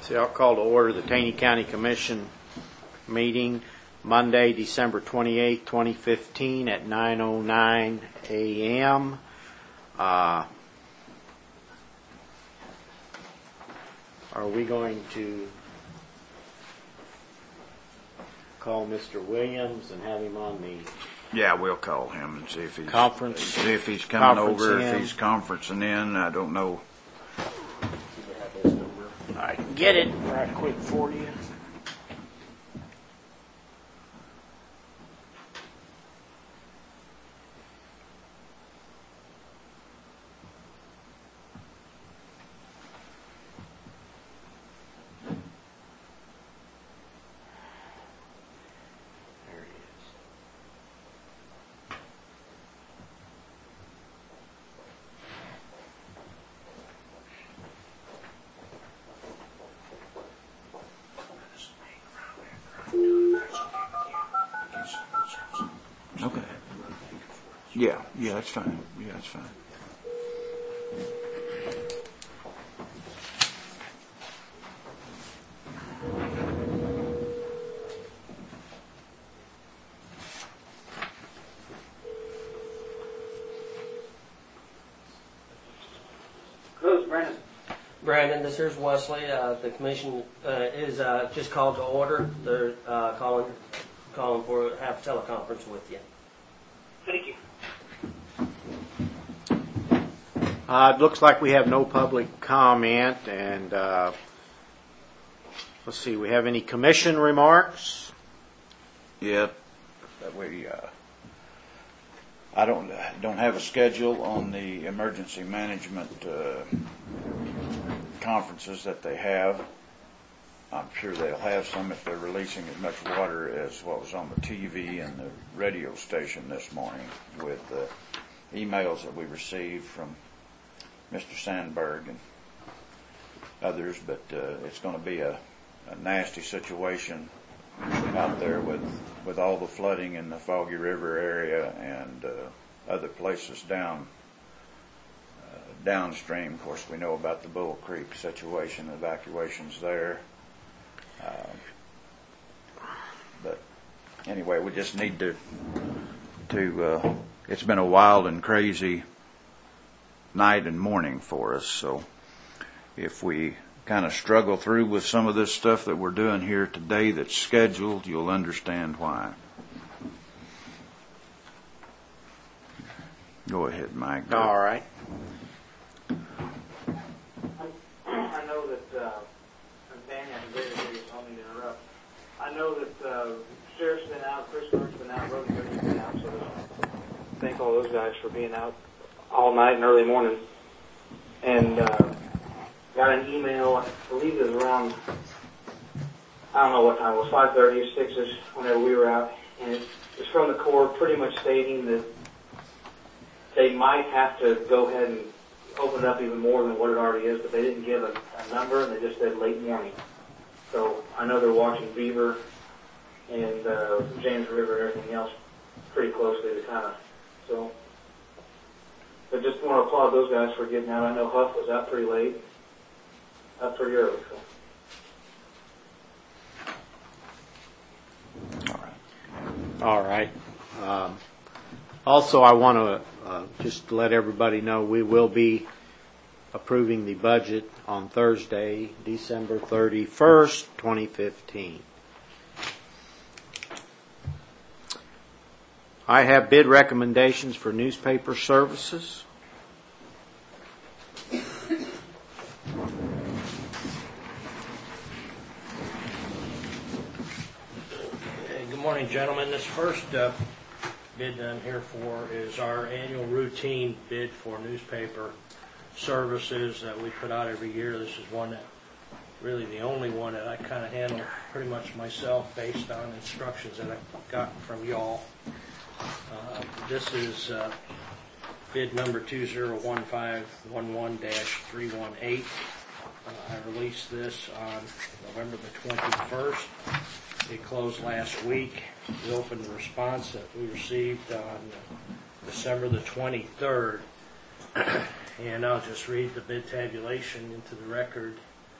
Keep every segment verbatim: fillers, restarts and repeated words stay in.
See, I'll call to order the Taney County Commission meeting Monday, December twenty-eighth, twenty fifteen at nine oh nine a m Uh, are we going to call Mister Williams and have him on the Yeah, we'll call him and see if he's conference? See if he's coming over, in. if he's conferencing in. I don't know. I can get it right quick for you. Okay. Yeah, yeah, that's fine. Yeah, that's fine. Who's Brandon? Brandon, this here's Wesley. Uh, the commission uh, is uh, just called to order. They're uh, calling calling for to have a teleconference with you. Thank you. Uh, it looks like we have no public comment, and uh, let's see, we have any commission remarks? Yeah, that we. Uh, I don't don't have a schedule on the emergency management uh, conferences that they have. I'm sure they'll have some if they're releasing as much water as what was on the T V and the radio station this morning with the emails that we received from Mister Sandberg and others. But uh, it's going to be a, a nasty situation out there with, with all the flooding in the Foggy River area and uh, other places down uh, downstream. Of course, we know about the Bull Creek situation, evacuations there. Uh, but anyway, we just need to, to uh, it's been a wild and crazy night and morning for us. So if we kind of struggle through with some of this stuff that we're doing here today that's scheduled, you'll understand why. Go ahead, Mike. All right. I know that, uh, and Danny, I can very hear you, so I don't mean to interrupt. I know that uh, Sheriff's been out, Chris Burke's been out, Roden Bridges been out, so thank all those guys for being out all night and early morning. And uh, got an email, I believe it was around, I don't know what time it was, five thirty or six-ish, whenever we were out, and it was from the Corps pretty much stating that they might have to go ahead and open it up even more than what it already is, but they didn't give a, a number, and they just said late morning. So I know they're watching Beaver and uh, James River and everything else pretty closely to kind of, so. But just want to applaud those guys for getting out. I know Huff was out pretty late, out pretty early. So. All right. All right. Um, also, I want to uh, just let everybody know we will be approving the budget on Thursday, December thirty-first, twenty fifteen. I have bid recommendations for newspaper services. Good morning, gentlemen. This first uh, bid I'm here for is our annual routine bid for newspaper services that we put out every year. This is one that, really the only one that I kind of handle pretty much myself based on instructions that I've gotten from y'all. Uh, this is uh, bid number two zero one five one one dash three one eight. Uh, I released this on November the twenty-first. It closed last week. We opened the response that we received on December the twenty-third. And I'll just read the bid tabulation into the record.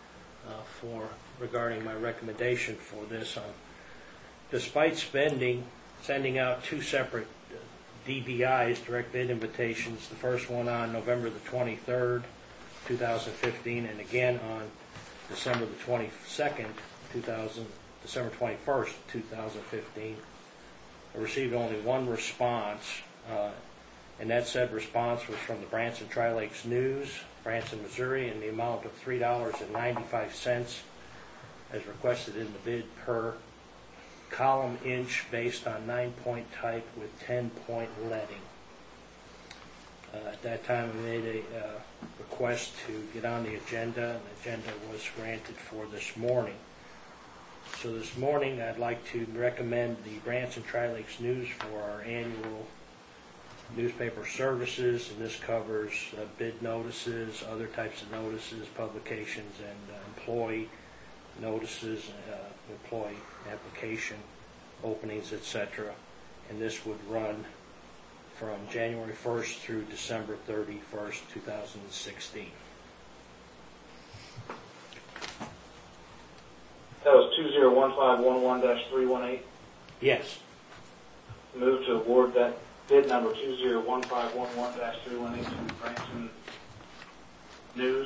uh, for regarding my recommendation for this. On, despite spending, sending out two separate uh, D B Is, direct bid invitations, the first one on November the twenty-third, two thousand fifteen, and again on December the twenty-second, two thousand, December twenty-first, two thousand fifteen, I received only one response, uh, and that said response was from the Branson Tri-Lakes News, Branson, Missouri, in the amount of three dollars and ninety-five cents as requested in the bid per column inch based on nine-point type with ten-point leading. Uh, at that time, I made a uh, request to get on the agenda, and the agenda was granted for this morning. So this morning, I'd like to recommend the Branson Tri-Lakes News for our annual newspaper services, and this covers uh, bid notices, other types of notices, publications, and uh, employee notices, uh, employee application openings, et cetera. And this would run from January first through December thirty-first, two thousand sixteen. That was two zero one five one one dash three one eight. Yes. Move to award that bid number two zero one five one one dash three one eight to Branson News.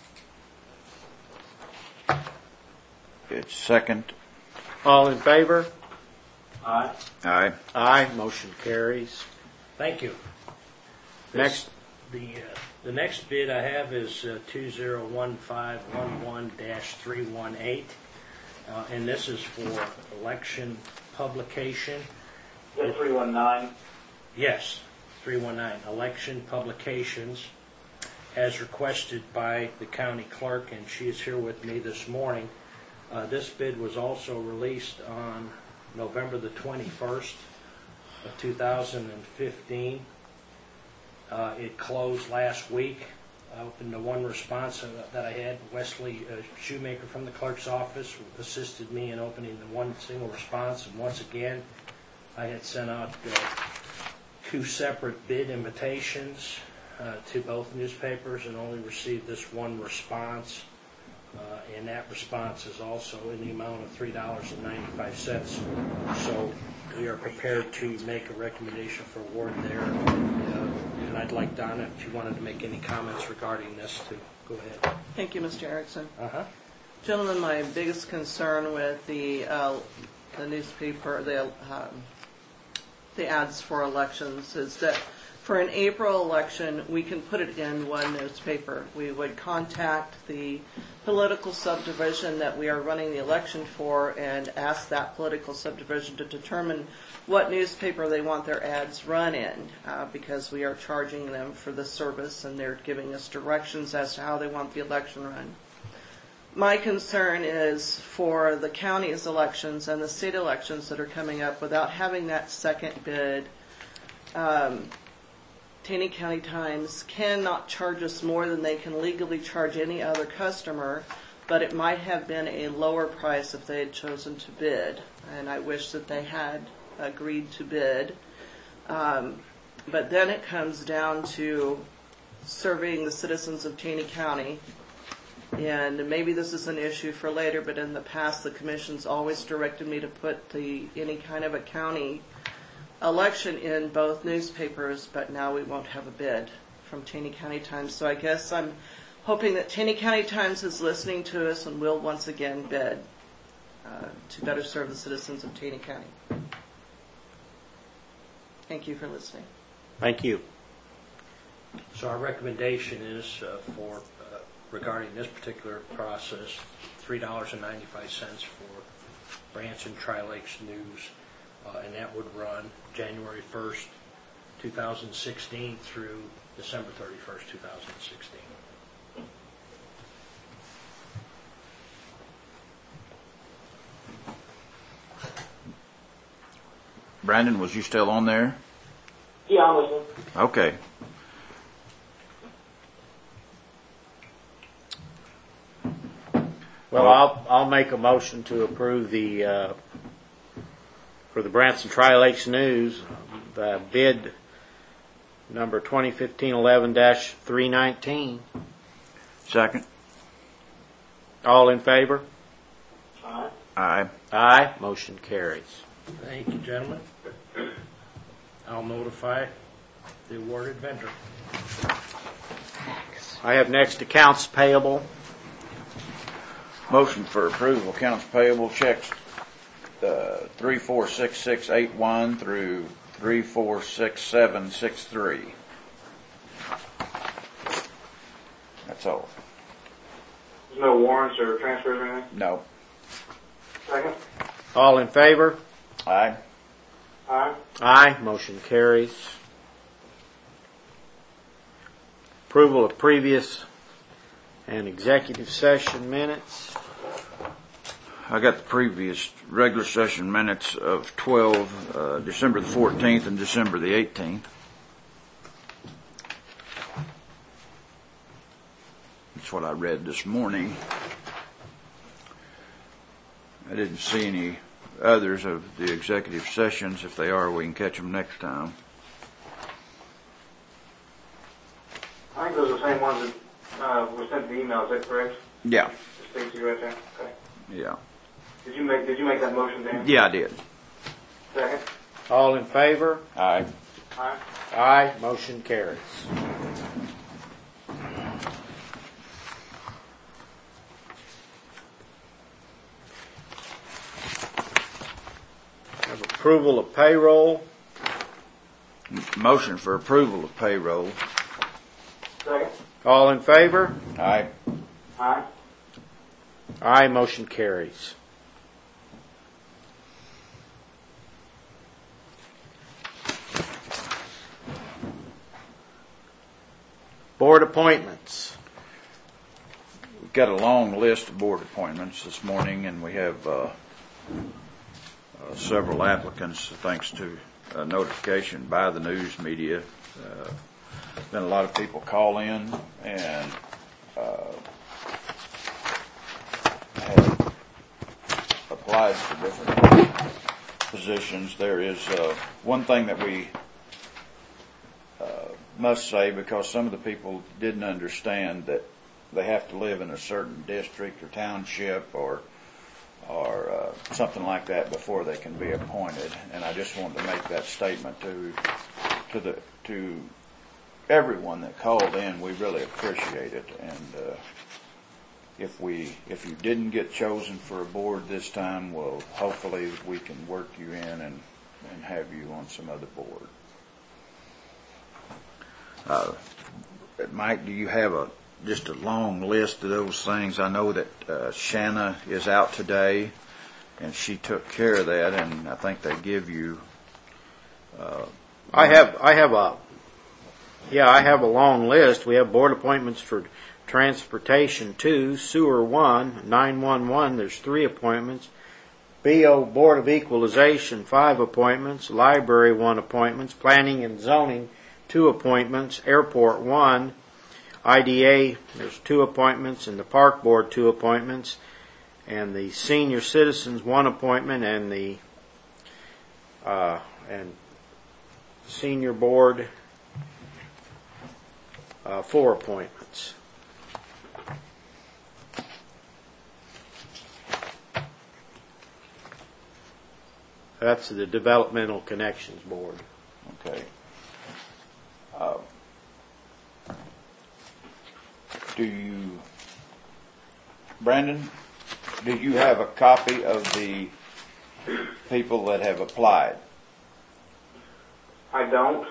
It's second. All in favor? Aye. Aye. Aye. Motion carries. Thank you. Next. The uh, the next bid I have is uh, two zero one five one one dash three one eight, uh, and this is for election publication. That three one nine. Yes, three one nine, election publications, as requested by the county clerk, and she is here with me this morning. Uh, this bid was also released on November the twenty-first of two thousand fifteen. Uh, it closed last week. I opened the one response uh, that I had. Wesley uh, Shoemaker from the clerk's office assisted me in opening the one single response, and once again, I had sent out uh, two separate bid invitations uh, to both newspapers and only received this one response. Uh, and that response is also in the amount of three dollars and ninety-five cents. So we are prepared to make a recommendation for award there. Uh, and I'd like Donna, if you wanted to make any comments regarding this, to go ahead. Thank you, Mister Erickson. Uh-huh. Gentlemen, my biggest concern with the uh, the newspaper, the um, the ads for elections is that for an April election, we can put it in one newspaper. We would contact the political subdivision that we are running the election for and ask that political subdivision to determine what newspaper they want their ads run in, uh, because we are charging them for the service and they're giving us directions as to how they want the election run. My concern is for the county's elections and the state elections that are coming up, without having that second bid, um, Taney County Times cannot charge us more than they can legally charge any other customer, but it might have been a lower price if they had chosen to bid, and I wish that they had agreed to bid. Um, but then it comes down to serving the citizens of Taney County, and maybe this is an issue for later, but in the past the commission's always directed me to put the any kind of a county election in both newspapers, but now we won't have a bid from Taney County Times. So I guess I'm hoping that Taney County Times is listening to us and will once again bid uh, to better serve the citizens of Taney County. Thank you for listening. Thank you. So our recommendation is uh, for, uh, regarding this particular process, three dollars and ninety-five cents for Branson Tri-Lakes News, uh, and that would run January first, two thousand sixteen through December thirty-first, two thousand sixteen. Brandon, was you still on there? Yeah, I'm listening. Okay. Well, I'll, I'll make a motion to approve the, uh, for the Branson Tri-Lakes News, the bid number twenty fifteen eleven dash three nineteen. Second. All in favor? Aye. Aye. Aye. Motion carries. Thank you, gentlemen. I'll notify the awarded vendor. I have next accounts payable. Motion for approval, accounts payable checks, uh, three four six six eight one through three four six seven six three. That's all. There's no warrants or transfers or anything? No. Second? All in favor? Aye. Aye. Aye. Motion carries. Approval of previous and executive session minutes. I got the previous regular session minutes of twelve, uh, December the fourteenth and December the eighteenth. That's what I read this morning. I didn't see any others of the executive sessions. If they are, we can catch them next time. I think those are the same ones that uh, were sent to the email. Is that correct? Yeah, Stacy right there. Okay. yeah. Did you make Did you make that motion, Dan? Yeah, I did. Second. All in favor? Aye. Aye. Aye. Motion carries. Have approval of payroll. Motion for approval of payroll. Second. All in favor? Aye. Aye. Aye. Motion carries. Board appointments. We've got a long list of board appointments this morning, and we have uh, uh, several applicants, thanks to uh, notification by the news media. Uh, been a lot of people call in and uh, have applied for different positions. There is uh, one thing that we uh, must say, because some of the people didn't understand that they have to live in a certain district or township or or uh, something like that before they can be appointed. And I just wanted to make that statement to to the to everyone that called in. We really appreciate it. And uh, if we if you didn't get chosen for a board this time, well, hopefully we can work you in and and have you on some other board. Uh, Mike, do you have a just a long list of those things? I know that uh, Shanna is out today, and she took care of that, and I think they give you. Uh, I have I have a yeah I have a long list. We have board appointments for transportation two, sewer one, nine one one. There's three appointments. B O Board of Equalization five appointments. Library one appointments. Planning and zoning two appointments. Airport one. I D A, there's two appointments, and the Park Board, two appointments, and the Senior Citizens, one appointment, and the uh, and Senior Board, uh, four appointments. That's the Developmental Connections Board. Okay. Uh, Do you, Brandon, do you have a copy of the people that have applied? I don't.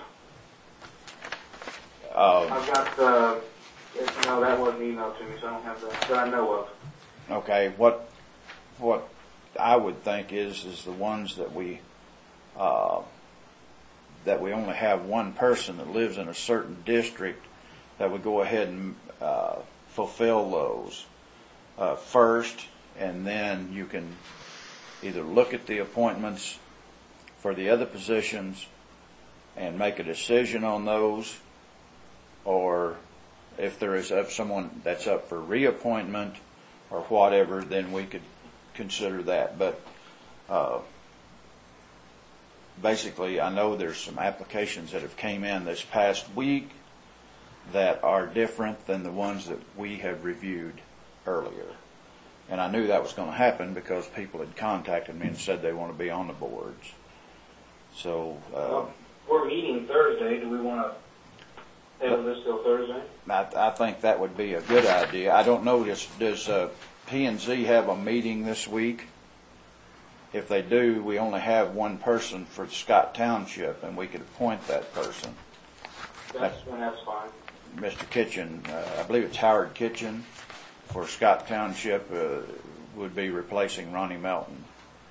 Uh, I've got uh, no, that wasn't emailed to me, so I don't have that that I know of. okay, what what I would think is is the ones that we uh, that we only have one person that lives in a certain district, that would go ahead and uh, fulfill those uh, first, and then you can either look at the appointments for the other positions and make a decision on those, or if there is up someone that's up for reappointment or whatever, then we could consider that. But uh, basically, I know there's some applications that have came in this past week that are different than the ones that we have reviewed earlier. And I knew that was going to happen because people had contacted me and said they want to be on the boards. So, uh, Well, we're meeting Thursday. Do we want to table this till Thursday? I, I think that would be a good idea. I don't know, does, does uh, P and Z have a meeting this week? If they do, we only have one person for Scott Township, and we could appoint that person. That's, that's fine. Mister Kitchen, uh, I believe it's Howard Kitchen for Scott Township, uh, would be replacing Ronnie Melton.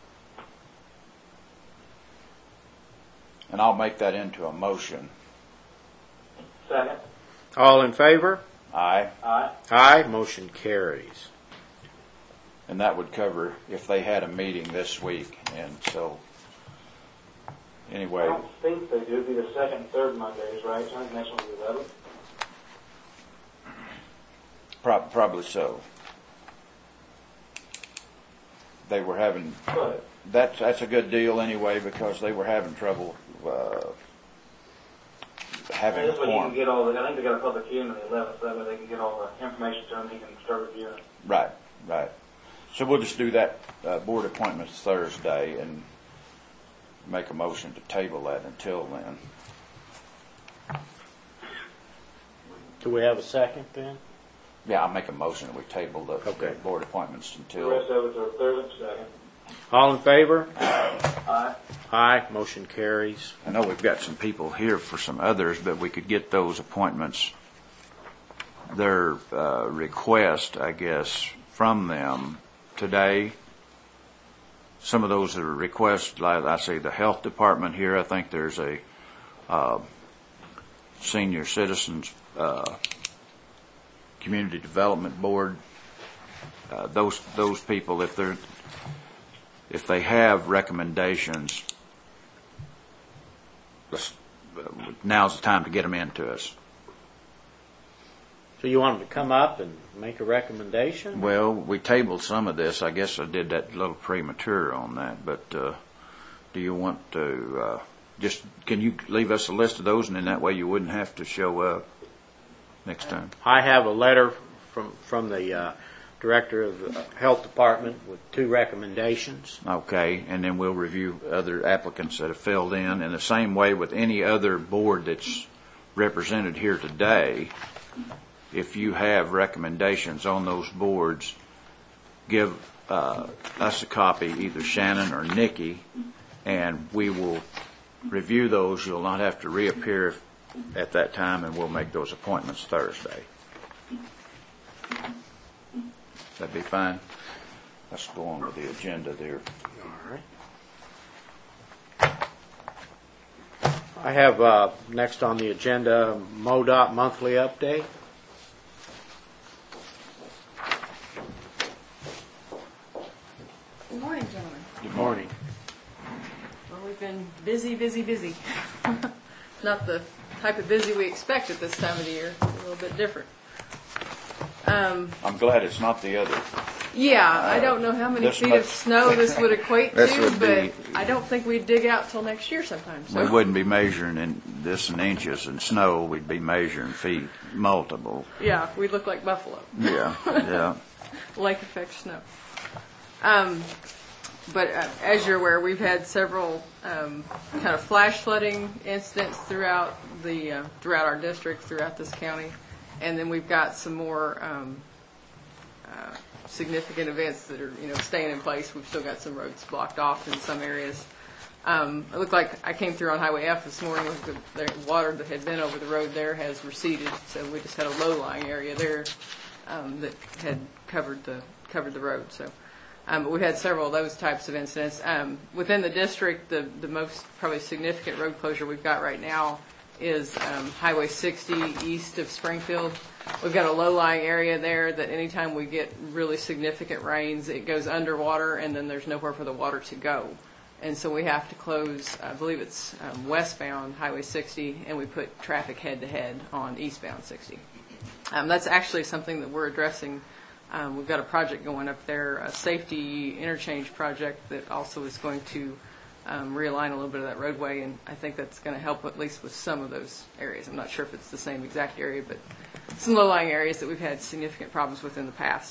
And I'll make that into a motion. Second. All in favor? Aye. Aye. Aye. Motion carries. And that would cover if they had a meeting this week. And so, I anyway, don't think they do. It'd be the second and third Mondays, right? So I think the next one's the eleventh. pro- probably so. They were having, But that's, that's a good deal anyway, because they were having trouble uh, having a this way you can quorum. get all the, I think they got a public hearing on the eleventh, so that way they can get all the information to them, he can start reviewing it. Right, right. So we'll just do that uh, board appointments Thursday and make a motion to table that until then. Do we have a second then? Yeah, I'll make a motion that we table the Okay. board appointments The until. rest of it till Thursday, second. All in favor? Aye. Aye. Motion carries. I know we've got some people here for some others, but we could get those appointments, their uh, request, I guess, from them today. Some of those are requests, like I say, the health department here. I think there's a uh, senior citizens uh, community development board. Uh, those those people, if they're if they have recommendations, now's the time to get them into us. So you want them to come up and make a recommendation? Well, we tabled some of this. I guess I did that a little premature on that, but uh, do you want to uh, just, can you leave us a list of those, and in that way you wouldn't have to show up next time? I have a letter from, from the uh, director of the health department with two recommendations. Okay, and then we'll review other applicants that have filled in. In the same way with any other board that's represented here today, if you have recommendations on those boards, give uh, us a copy, either Shannon or Nikki, and we will review those. You'll not have to reappear at that time, and we'll make those appointments Thursday. That'd be fine. Let's go on with the agenda there. All right. I have uh, next on the agenda MoDOT monthly update. Good morning, gentlemen. Good morning. Well, we've been busy, busy, busy. Not the type of busy we expect at this time of the year. It's a little bit different. Um, I'm glad it's not the other. yeah, I don't know how many This feet much- of snow this would equate This to, would but be- I don't think we'd dig out till next year sometime. So. We wouldn't be measuring in this in inches and snow. We'd be measuring feet, multiple. Yeah, we look like buffalo. Yeah, yeah. Lake effect snow. Um, but uh, as you're aware, we've had several um, kind of flash flooding incidents throughout the uh, throughout our district, throughout this county, and then we've got some more um, uh, significant events that are you know staying in place. We've still got some roads blocked off in some areas. Um, it looked like I came through on Highway F this morning. The, the water that had been over the road there has receded, so we just had a low-lying area there um, that had covered the covered the road. So. Um, but we've had several of those types of incidents. Um, within the district, the, the most probably significant road closure we've got right now is um, Highway sixty east of Springfield. We've got a low-lying area there that anytime we get really significant rains, it goes underwater, and then there's nowhere for the water to go. And so we have to close, I believe it's um, westbound Highway sixty, and we put traffic head-to-head on eastbound sixty. Um, that's actually something that we're addressing. Um, we've got a project going up there, a safety interchange project that also is going to um, realign a little bit of that roadway, and I think that's going to help at least with some of those areas. I'm not sure if it's the same exact area, but some low-lying areas that we've had significant problems with in the past.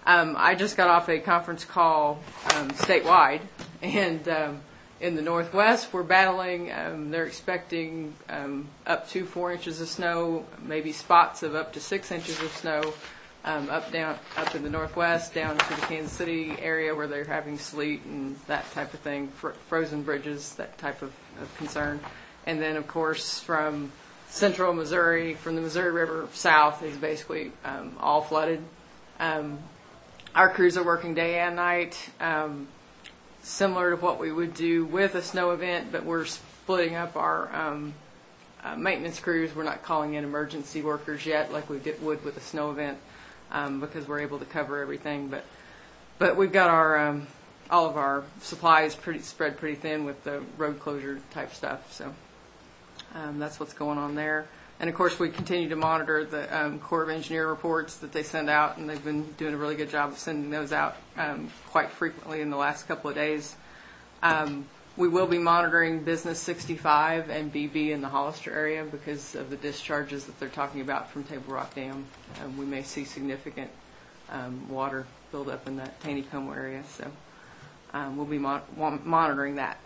Um, I just got off a conference call um, statewide, and um, in the Northwest, we're battling. Um, they're expecting um, up to four inches of snow, maybe spots of up to six inches of snow, um, up down up in the Northwest, down to the Kansas City area where they're having sleet and that type of thing, fr- frozen bridges, that type of, of concern. And then, of course, from central Missouri, from the Missouri River south, is basically um, all flooded. Um, our crews are working day and night. Um, similar to what we would do with a snow event, but we're splitting up our um, uh, maintenance crews. We're not calling in emergency workers yet like we did, would with a snow event, um, because we're able to cover everything. But but we've got our um, all of our supplies pretty spread pretty thin with the road closure type stuff. So um, that's what's going on there. And, of course, we continue to monitor the um, Corps of Engineer reports that they send out, and they've been doing a really good job of sending those out um, quite frequently in the last couple of days. Um, we will be monitoring Business sixty-five and B B in the Hollister area because of the discharges that they're talking about from Table Rock Dam. Um, we may see significant um, water build up in that Taneycombe area, so um, we'll be mon- monitoring that.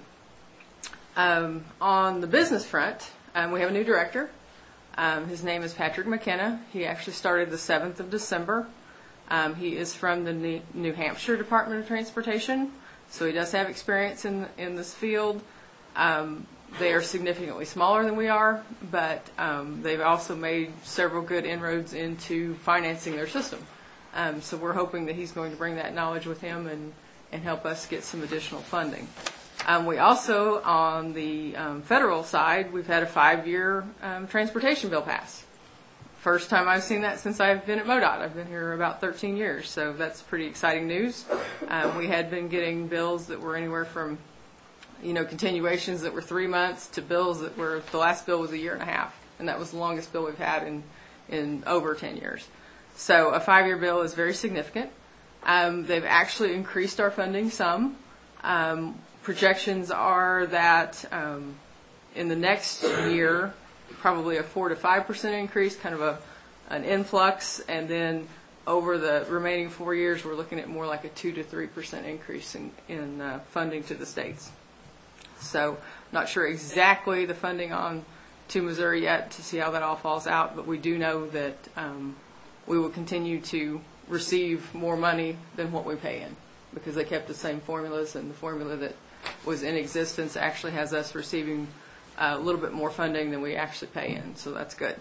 Um, on the business front, um, we have a new director. Um, his name is Patrick McKenna. He actually started the seventh of December. Um, he is from the New, New Hampshire Department of Transportation, so he does have experience in in this field. Um, they are significantly smaller than we are, but um, they've also made several good inroads into financing their system. Um, so we're hoping that he's going to bring that knowledge with him and, and help us get some additional funding. Um, we also, on the um, federal side, we've had a five-year um, transportation bill pass. First time I've seen that since I've been at MoDOT. I've been here about thirteen years, so that's pretty exciting news. Um, we had been getting bills that were anywhere from, you know, continuations that were three months to bills that were, the last bill was a year and a half, and that was the longest bill we've had in, in over ten years. So a five-year bill is very significant. Um, they've actually increased our funding some. Um, Projections are that um, in the next year, probably a four to five percent increase, kind of a an influx, and then over the remaining four years, we're looking at more like a two to three percent increase in in uh, funding to the states. So, not sure exactly the funding on to Missouri yet to see how that all falls out, but we do know that um, we will continue to receive more money than what we pay in because they kept the same formulas, and the formula that was in existence actually has us receiving a little bit more funding than we actually pay in, so that's good.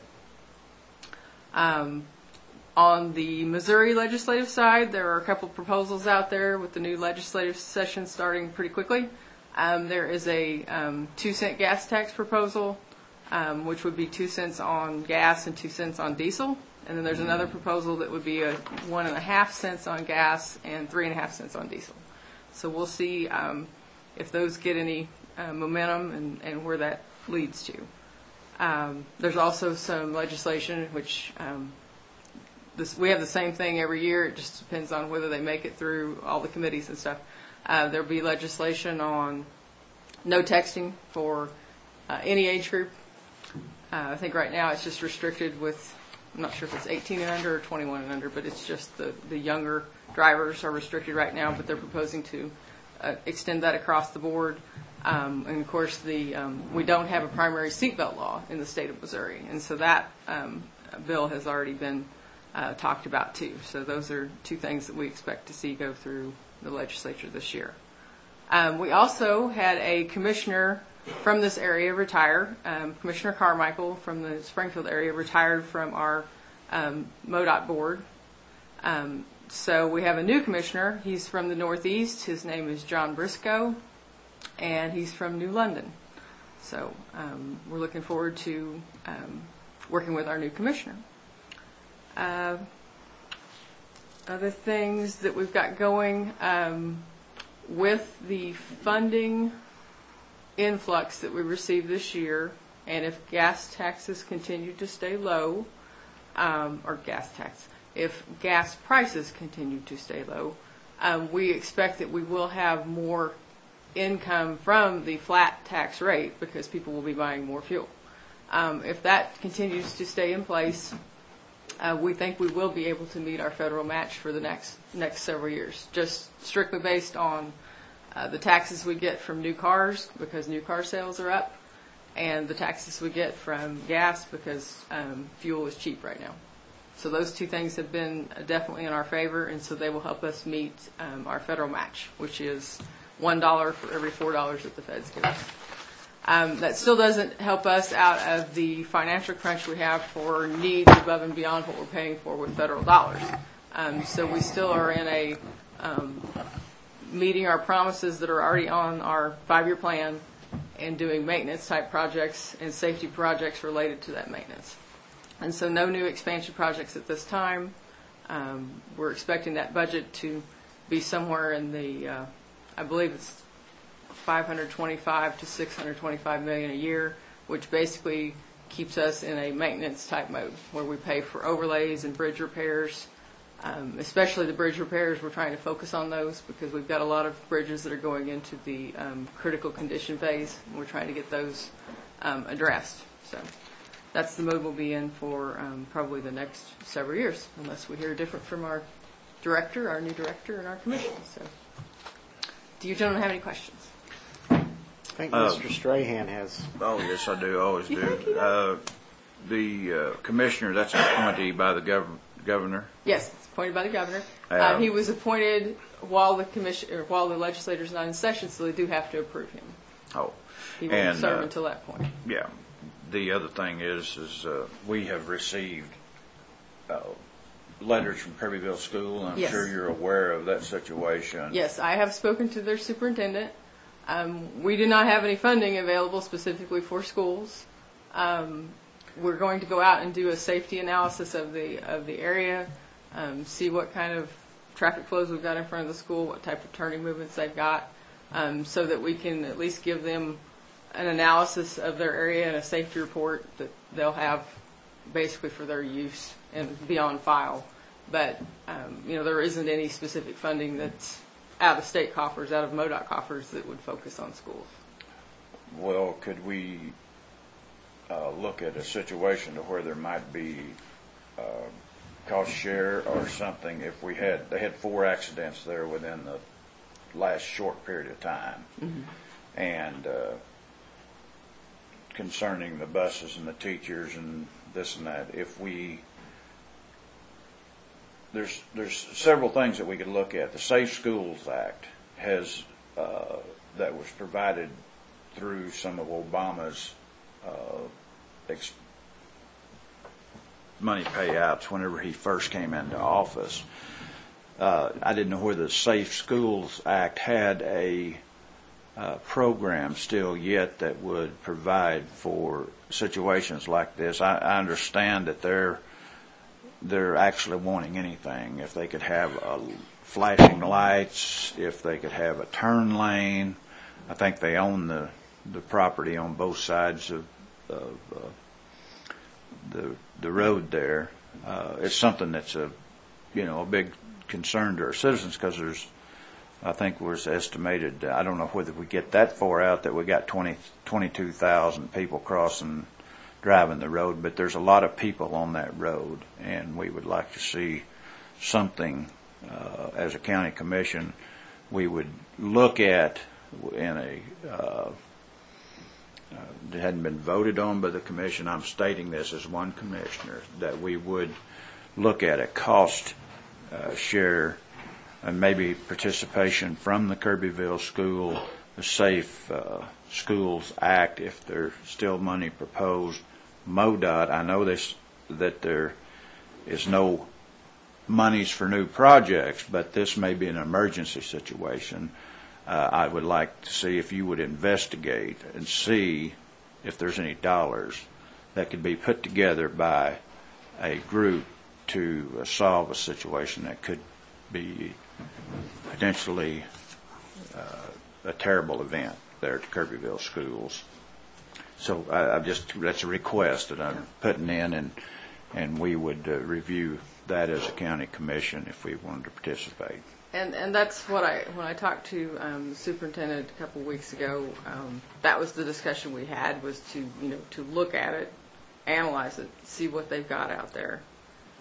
Um, on the Missouri legislative side, there are a couple of proposals out there with the new legislative session starting pretty quickly. Um, there is a um, two cent gas tax proposal, um, which would be two cents on gas and two cents on diesel. And then there's another proposal that would be a one and a half cents on gas and three and a half cents on diesel. So we'll see um, if those get any uh, momentum and, and where that leads to. Um, there's also some legislation which um, this, we have the same thing every year. It just depends on whether they make it through all the committees and stuff. Uh, there'll be legislation on no texting for uh, any age group. Uh, I think right now it's just restricted with, I'm not sure if it's eighteen and under or twenty-one and under, but it's just the, the younger drivers are restricted right now, but they're proposing to uh, extend that across the board. Um, and, of course, the um, we don't have a primary seatbelt law in the state of Missouri, and so that um, bill has already been uh, talked about, too. So those are two things that we expect to see go through the legislature this year. Um, we also had a commissioner from this area retire. Um, Commissioner Carmichael from the Springfield area retired from our um, MoDOT board. Um, so we have a new commissioner. He's from the Northeast. His name is John Briscoe, and he's from New London. So um, we're looking forward to um, working with our new commissioner. Uh, other things that we've got going um, with the funding influx that we received this year, and if gas taxes continue to stay low, um, or gas tax, if gas prices continue to stay low, um, we expect that we will have more income from the flat tax rate because people will be buying more fuel. Um, if that continues to stay in place, uh, we think we will be able to meet our federal match for the next next several years, just strictly based on uh, the taxes we get from new cars because new car sales are up, and the taxes we get from gas because um, fuel is cheap right now. So those two things have been definitely in our favor, and so they will help us meet um, our federal match, which is one dollar for every four dollars that the feds give us. Um, that still doesn't help us out of the financial crunch we have for needs above and beyond what we're paying for with federal dollars. Um, so we still are in a um, meeting our promises that are already on our five-year plan and doing maintenance-type projects and safety projects related to that maintenance. And so no new expansion projects at this time. Um, we're expecting that budget to be somewhere in the, uh, I believe it's five hundred twenty-five to six hundred twenty-five million a year, which basically keeps us in a maintenance type mode where we pay for overlays and bridge repairs, um, especially the bridge repairs. We're trying to focus on those because we've got a lot of bridges that are going into the um, critical condition phase, and we're trying to get those um, addressed. So that's the mode we'll be in for um, probably the next several years, unless we hear different from our director, our new director, and our commission. So, do you gentlemen have any questions? I think Uh, Mister Strahan has. Oh, yes, I do, always You think he do. Uh, The uh, commissioner, that's an appointee by the gov- governor. Yes, it's appointed by the governor. Uh, Um, he was appointed while the commission, or while the legislature's not in session, so they do have to approve him. Oh, He will And, serve uh, until that point. yeah. The other thing is, is uh, we have received uh, letters from Kirbyville School, and I'm Yes. sure you're aware of that situation. Yes, I have spoken to their superintendent. Um, we do not have any funding available specifically for schools. Um, we're going to go out and do a safety analysis of the of the area, um, see what kind of traffic flows we've got in front of the school, what type of turning movements they've got, um, so that we can at least give them an analysis of their area and a safety report that they'll have basically for their use and be on file. But, um, you know, there isn't any specific funding that's out of state coffers, out of MoDOT coffers that would focus on schools. Well, could we uh, look at a situation to where there might be uh, cost share or something if we had, they had four accidents there within the last short period of time. Mm-hmm. And uh, concerning the buses and the teachers and this and that, if we, there's there's several things that we could look at. The Safe Schools Act has, uh, that was provided through some of Obama's uh, ex- money payouts whenever he first came into office. Uh, I didn't know whether the Safe Schools Act had a uh, program still yet that would provide for situations like this. I, I understand that they're they're actually wanting anything. If they could have a flashing lights, if they could have a turn lane. I think they own the the property on both sides of, of uh, the the road there. Uh, it's something that's a you know a big concern to our citizens because there's I think was estimated I don't know whether we get that far out that we got twenty, twenty-two thousand people crossing driving the road, but there's a lot of people on that road, and we would like to see something uh, as a county commission we would look at in a uh, uh, it hadn't been voted on by the commission. I'm stating this as one commissioner, that we would look at a cost uh, share and maybe participation from the Kirbyville School, the Safe uh, Schools Act, if there's still money proposed. MoDOT, I know this that there is no monies for new projects, but this may be an emergency situation. Uh, I would like to see if you would investigate and see if there's any dollars that could be put together by a group to uh, solve a situation that could be potentially uh, a terrible event there at the Kirbyville schools. So I, I just that's a request that I'm putting in, and and we would uh, review that as a county commission if we wanted to participate. And and that's what I when I talked to um, the superintendent a couple of weeks ago. Um, that was the discussion we had, was to you know to look at it, analyze it, see what they've got out there,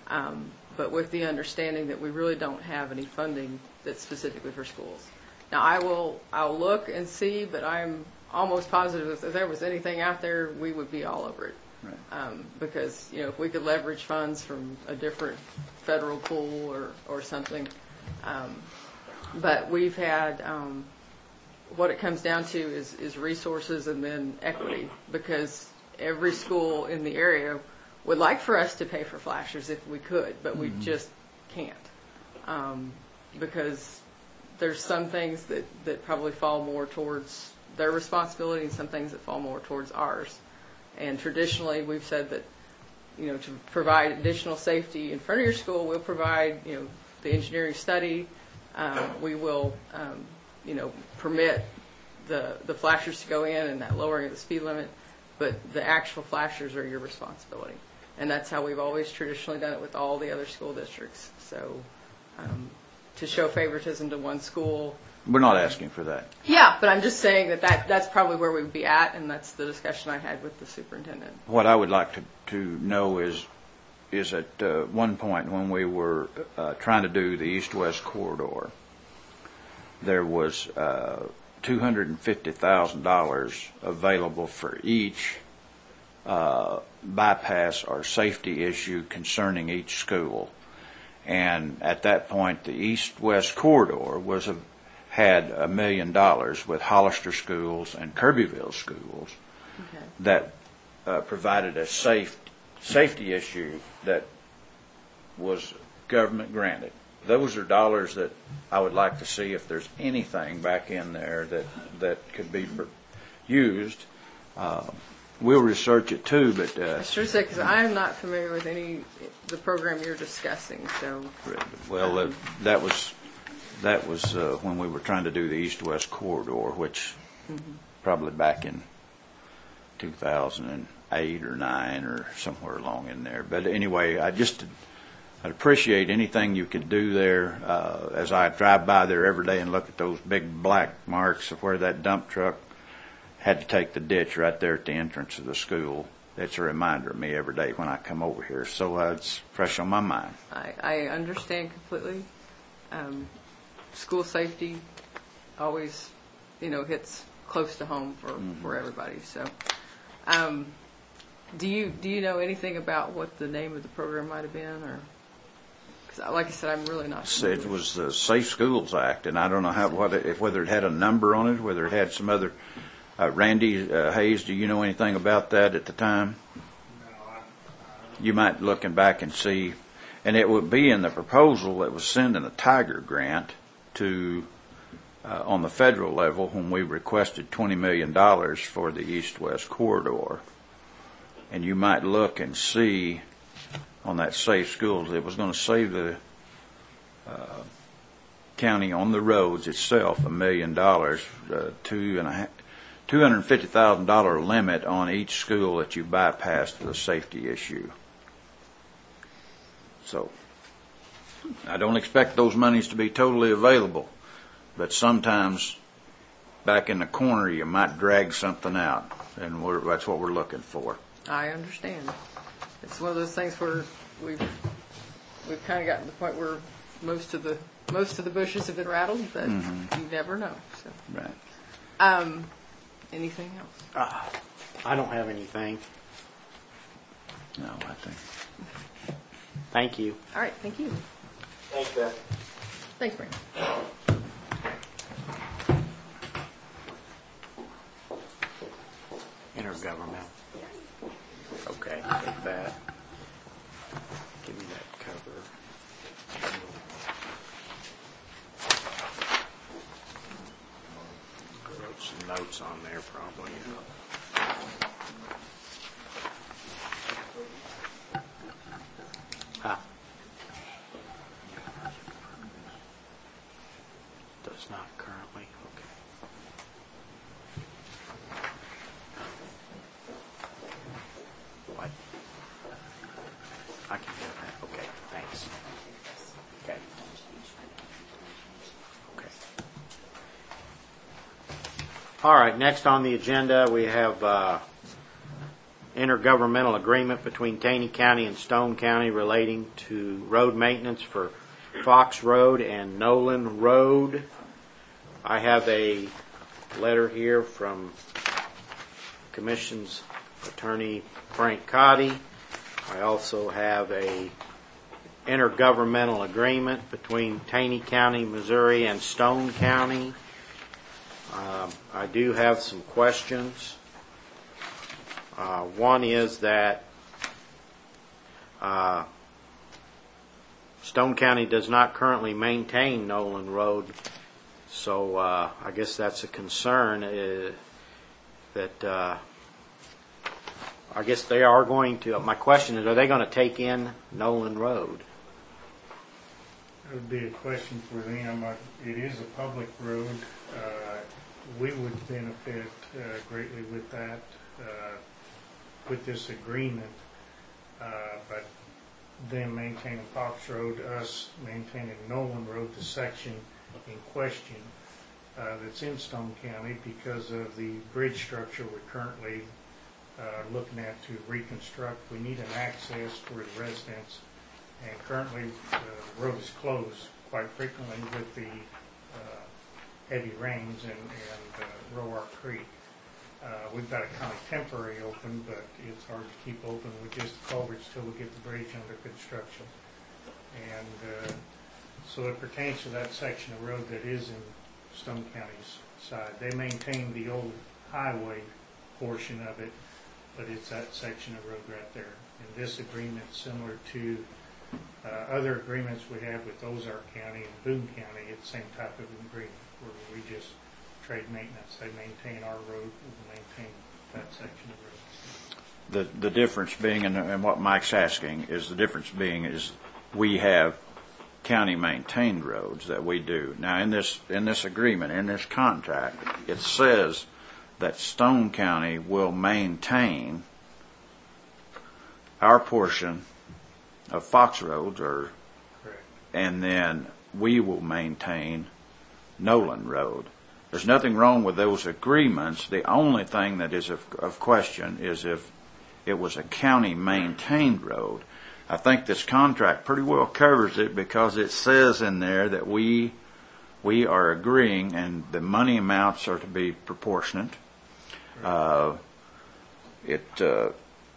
um, but with the understanding that we really don't have any funding that's specifically for schools. Now, I will, I'll look and see, but I'm almost positive if there was anything out there, we would be all over it. Right. Um, because, you know, if we could leverage funds from a different federal pool or, or something. Um, but we've had, um, what it comes down to is, is resources and then equity, because every school in the area would like for us to pay for flashers if we could, but we mm-hmm. just can't. Um, because there's some things that, that probably fall more towards their responsibility and some things that fall more towards ours. And traditionally, we've said that, you know, to provide additional safety in front of your school, we'll provide, you know, the engineering study. Um, we will, um, you know, permit the the flashers to go in and that lowering of the speed limit. But the actual flashers are your responsibility. And that's how we've always traditionally done it with all the other school districts. So um, to show favoritism to one school. We're not asking for that. Yeah, but I'm just saying that, that that's probably where we would be at, and that's the discussion I had with the superintendent. What I would like to, to know is, is at uh, one point when we were uh, trying to do the east-west corridor, there was uh, two hundred fifty thousand dollars available for each uh, bypass or safety issue concerning each school. And at that point, the east-west corridor was a had a million dollars with Hollister schools and Kirbyville schools okay. that uh, provided a safe safety issue that was government granted. Those are dollars that I would like to see if there's anything back in there that that could be used. Uh, we'll research it too, but uh, I sure say because I am not familiar with any the program you're discussing. So well, uh, that was. That was uh, when we were trying to do the east-west corridor, which mm-hmm. probably back in two thousand eight or nine or somewhere along in there. But anyway, I just I'd appreciate anything you could do there. Uh, as I drive by there every day and look at those big black marks of where that dump truck had to take the ditch right there at the entrance of the school. It's a reminder of me every day when I come over here. So uh, it's fresh on my mind. I, I understand completely. Um, School safety always, you know, hits close to home for, mm-hmm. for everybody. So, um, do you do you know anything about what the name of the program might have been, or? Because, like I said, I'm really not sure. It was the Safe Schools Act, and I don't know how what it, if whether it had a number on it, whether it had some other. Uh, Randy uh, Hayes, do you know anything about that at the time? No, I, I you might looking back and see, and it would be in the proposal that was sending a Tiger grant. To uh, on the federal level when we requested twenty million dollars for the east-west corridor. And you might look and see on that Safe Schools, it was going to save the uh, county on the roads itself a million dollars, uh, two and a half, two hundred fifty thousand dollars limit on each school that you bypass for the safety issue. So I don't expect those monies to be totally available, but sometimes back in the corner you might drag something out, and we're, that's what we're looking for. I understand. It's one of those things where we've we've kind of gotten to the point where most of the most of the bushes have been rattled, but mm-hmm. you never know. So. Right. Um, anything else? Uh, I don't have anything. No, I think. Thank you. All right. Thank you. Thanks, Beth. Thanks, Brandon. Intergovernmental. Okay, take that. Give me that cover. I wrote some notes on there probably. Ah. Does not currently. Okay. What? I can do that. Okay. Thanks. Okay. Okay. All right. Next on the agenda, we have uh, intergovernmental agreement between Taney County and Stone County relating to road maintenance for Fox Road and Nolan Road. I have a letter here from Commission's Attorney Frank Cotty. I also have a intergovernmental agreement between Taney County, Missouri and Stone County. Um, I do have some questions. Uh, one is that uh, Stone County does not currently maintain Nolan Road, so uh, I guess that's a concern. Uh, that uh, I guess they are going to. My question is, are they going to take in Nolan Road? It would be a question for them. Uh, It is a public road. Uh, We would benefit uh, greatly with that, uh, with this agreement. Uh, But them maintaining Fox Road, us maintaining Nolan Road, the section in question uh, that's in Stone County because of the bridge structure we're currently uh, looking at to reconstruct. We need an access for the residents. And currently, uh, the road is closed quite frequently with the uh, heavy rains and, and uh, Roark Creek. Uh, we've got it kind of temporary open, but it's hard to keep open with just the culverts till we get the bridge under construction. And uh, so it pertains to that section of road that is in Stone County's side. They maintain the old highway portion of it, but it's that section of road right there. And this agreement, similar to Uh, other agreements we have with Ozark County and Boone County, it's the same type of agreement where we just trade maintenance. They maintain our road, we maintain that section of road. The the difference being, and, and what Mike's asking is the difference being is we have county maintained roads that we do. Now in this in this agreement, in this contract, it says that Stone County will maintain our portion of Fox Road, or Correct. And then we will maintain Nolan Road. There's nothing wrong with those agreements. The only thing that is of, of question is if it was a county maintained road. I think this contract pretty well covers it because it says in there that we we are agreeing, and the money amounts are to be proportionate. Uh, it uh,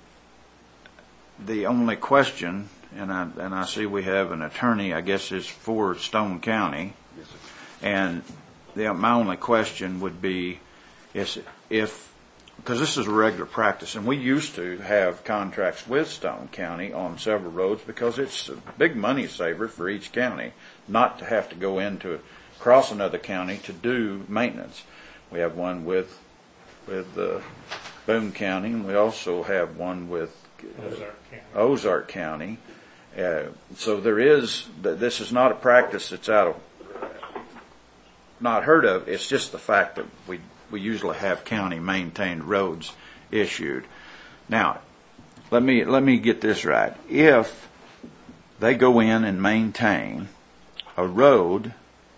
the only question. And I, and I see we have an attorney, I guess, is for Stone County. Yes, sir. And the, my only question would be, is if, because this is a regular practice, and we used to have contracts with Stone County on several roads because it's a big money saver for each county not to have to go into cross another county to do maintenance. We have one with with uh, Boone County, and we also have one with uh, Ozark County. Ozark County. Uh, so there is, this is not a practice that's out of, not heard of. It's just the fact that we, we usually have county maintained roads issued. Now, let me, let me get this right. If they go in and maintain a road,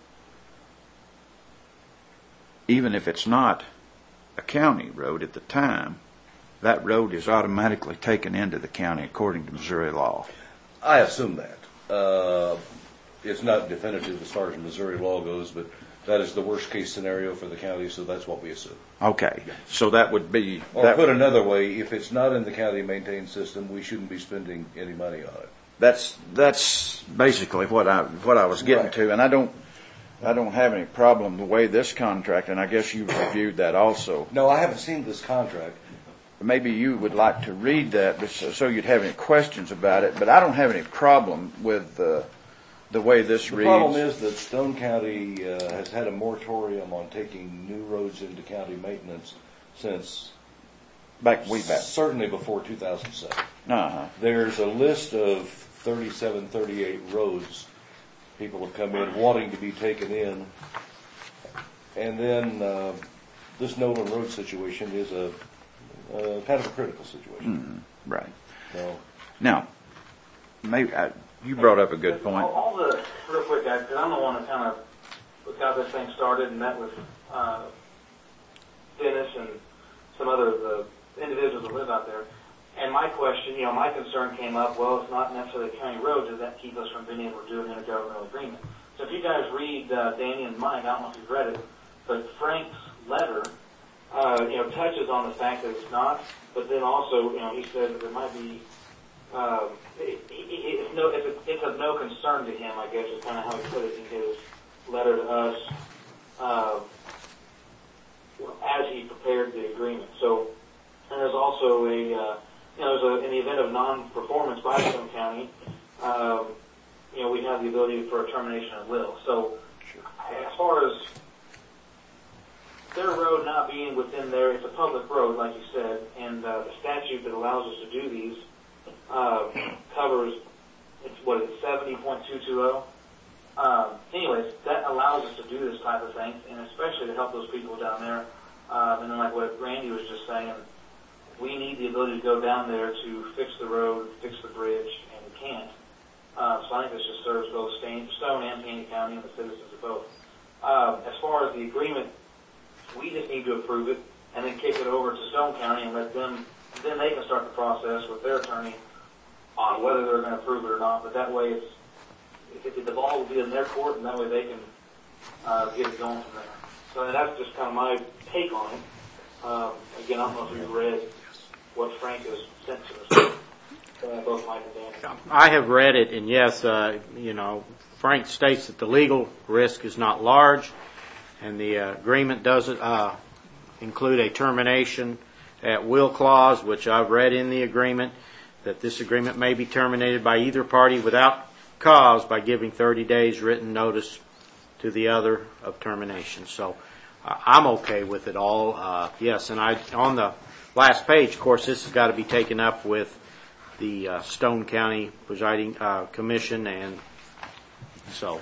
even if it's not a county road at the time, that road is automatically taken into the county according to Missouri law. I assume that. Uh, it's not definitive as far as Missouri law goes, but that is the worst case scenario for the county, so that's what we assume. Okay, so that would be. Or that, put another way, if it's not in the county maintained system, we shouldn't be spending any money on it. That's that's basically what I what I was getting Right. to, and I don't I don't have any problem the way this contract, and I guess you've reviewed that also. No, I haven't seen this contract. Maybe you would like to read that so, so you'd have any questions about it, but I don't have any problem with uh, the way this The reads. problem is that Stone County uh, has had a moratorium on taking new roads into county maintenance since back way back. certainly before two thousand seven. Uh-huh. There's a list of thirty-seven, thirty-eight roads people have come in wanting to be taken in. And then uh, this Nolan Road situation is a uh, kind of a critical situation. Mm, right. So, Now, maybe uh, you brought up a good point. All, all the, real quick, guys, because I'm the one that kind of looked how this thing started and met with uh, Dennis and some other the individuals that live out there. and my question, you know, my concern came up, well, it's not necessarily a county road. Does that keep us from being able to do an intergovernmental agreement? So if you guys read uh, Danny and Mike, I don't know if you've read it, but Frank's letter, uh, you know, touches on the fact that it's not, but then also, you know, he said that there might be, uh, it, it, it's, no, it's, a, it's of no concern to him, I guess, is kind of how he put it in his letter to us uh, as he prepared the agreement. So, and there's also a, uh, you know, there's a, in the event of non-performance by Stone County, um, you know, we have the ability for a termination of will. So, as far as their road not being within there, it's a public road, like you said, and uh, the statute that allows us to do these uh, covers, it's what, it's seventy point two two zero. Um, anyways, that allows us to do this type of thing, and especially to help those people down there. Um, and then like what Randy was just saying, we need the ability to go down there to fix the road, fix the bridge, and we can't. Uh, so I think this just serves both Stone and Taney County and the citizens of both. Um, as far as the agreement, we just need to approve it and then kick it over to Stone County and let them, then they can start the process with their attorney on whether they're going to approve it or not. But that way it's, if the ball will be in their court, and that way they can uh, get it going from there. So that's just kind of my take on it. Um, again, I don't know if you've read what Frank has sent to us. Uh, both Mike and Dan. I have read it, and yes, uh, you know, Frank states that the legal risk is not large, and the uh, agreement does uh, include a termination at will clause, which I've read in the agreement, that this agreement may be terminated by either party without cause by giving thirty days written notice to the other of termination. So uh, I'm okay with it all. Uh, yes, and I on the last page, of course, this has got to be taken up with the uh, Stone County Presiding uh, Commission, and so.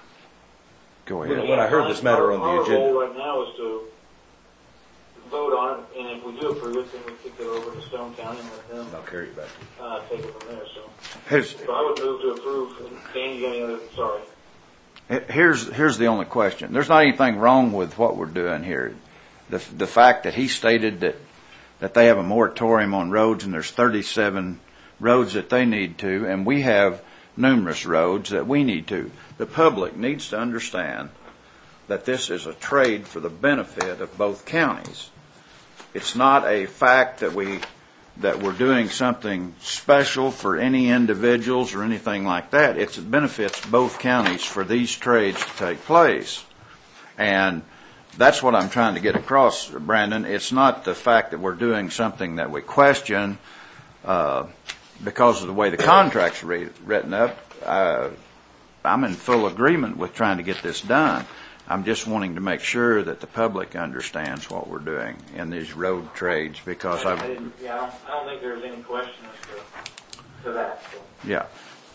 Go When ahead. when I heard this matter on the Our agenda, goal right now is to vote on it, and if we do approve it, then we kick it over to Stone County and let them I'll carry it back. uh, take it from there. So, Here's, so I would move to approve. Dan, you got any other? Sorry. here's, here's the only question. There's not anything wrong with what we're doing here. The, the fact that he stated that, that they have a moratorium on roads and there's thirty-seven roads that they need to, and we have numerous roads that we need to. The public needs to understand that this is a trade for the benefit of both counties. It's not a fact that we that we're doing something special for any individuals or anything like that. It's, it benefits both counties for these trades to take place. And that's what I'm trying to get across, Brandon. It's not the fact that we're doing something that we question uh, because of the way the contract's re- written up. Uh, I'm in full agreement with trying to get this done. I'm just wanting to make sure that the public understands what we're doing in these road trades, because I, I've, I didn't. Yeah, I don't, I don't think there's any question as to, to that. So. yeah.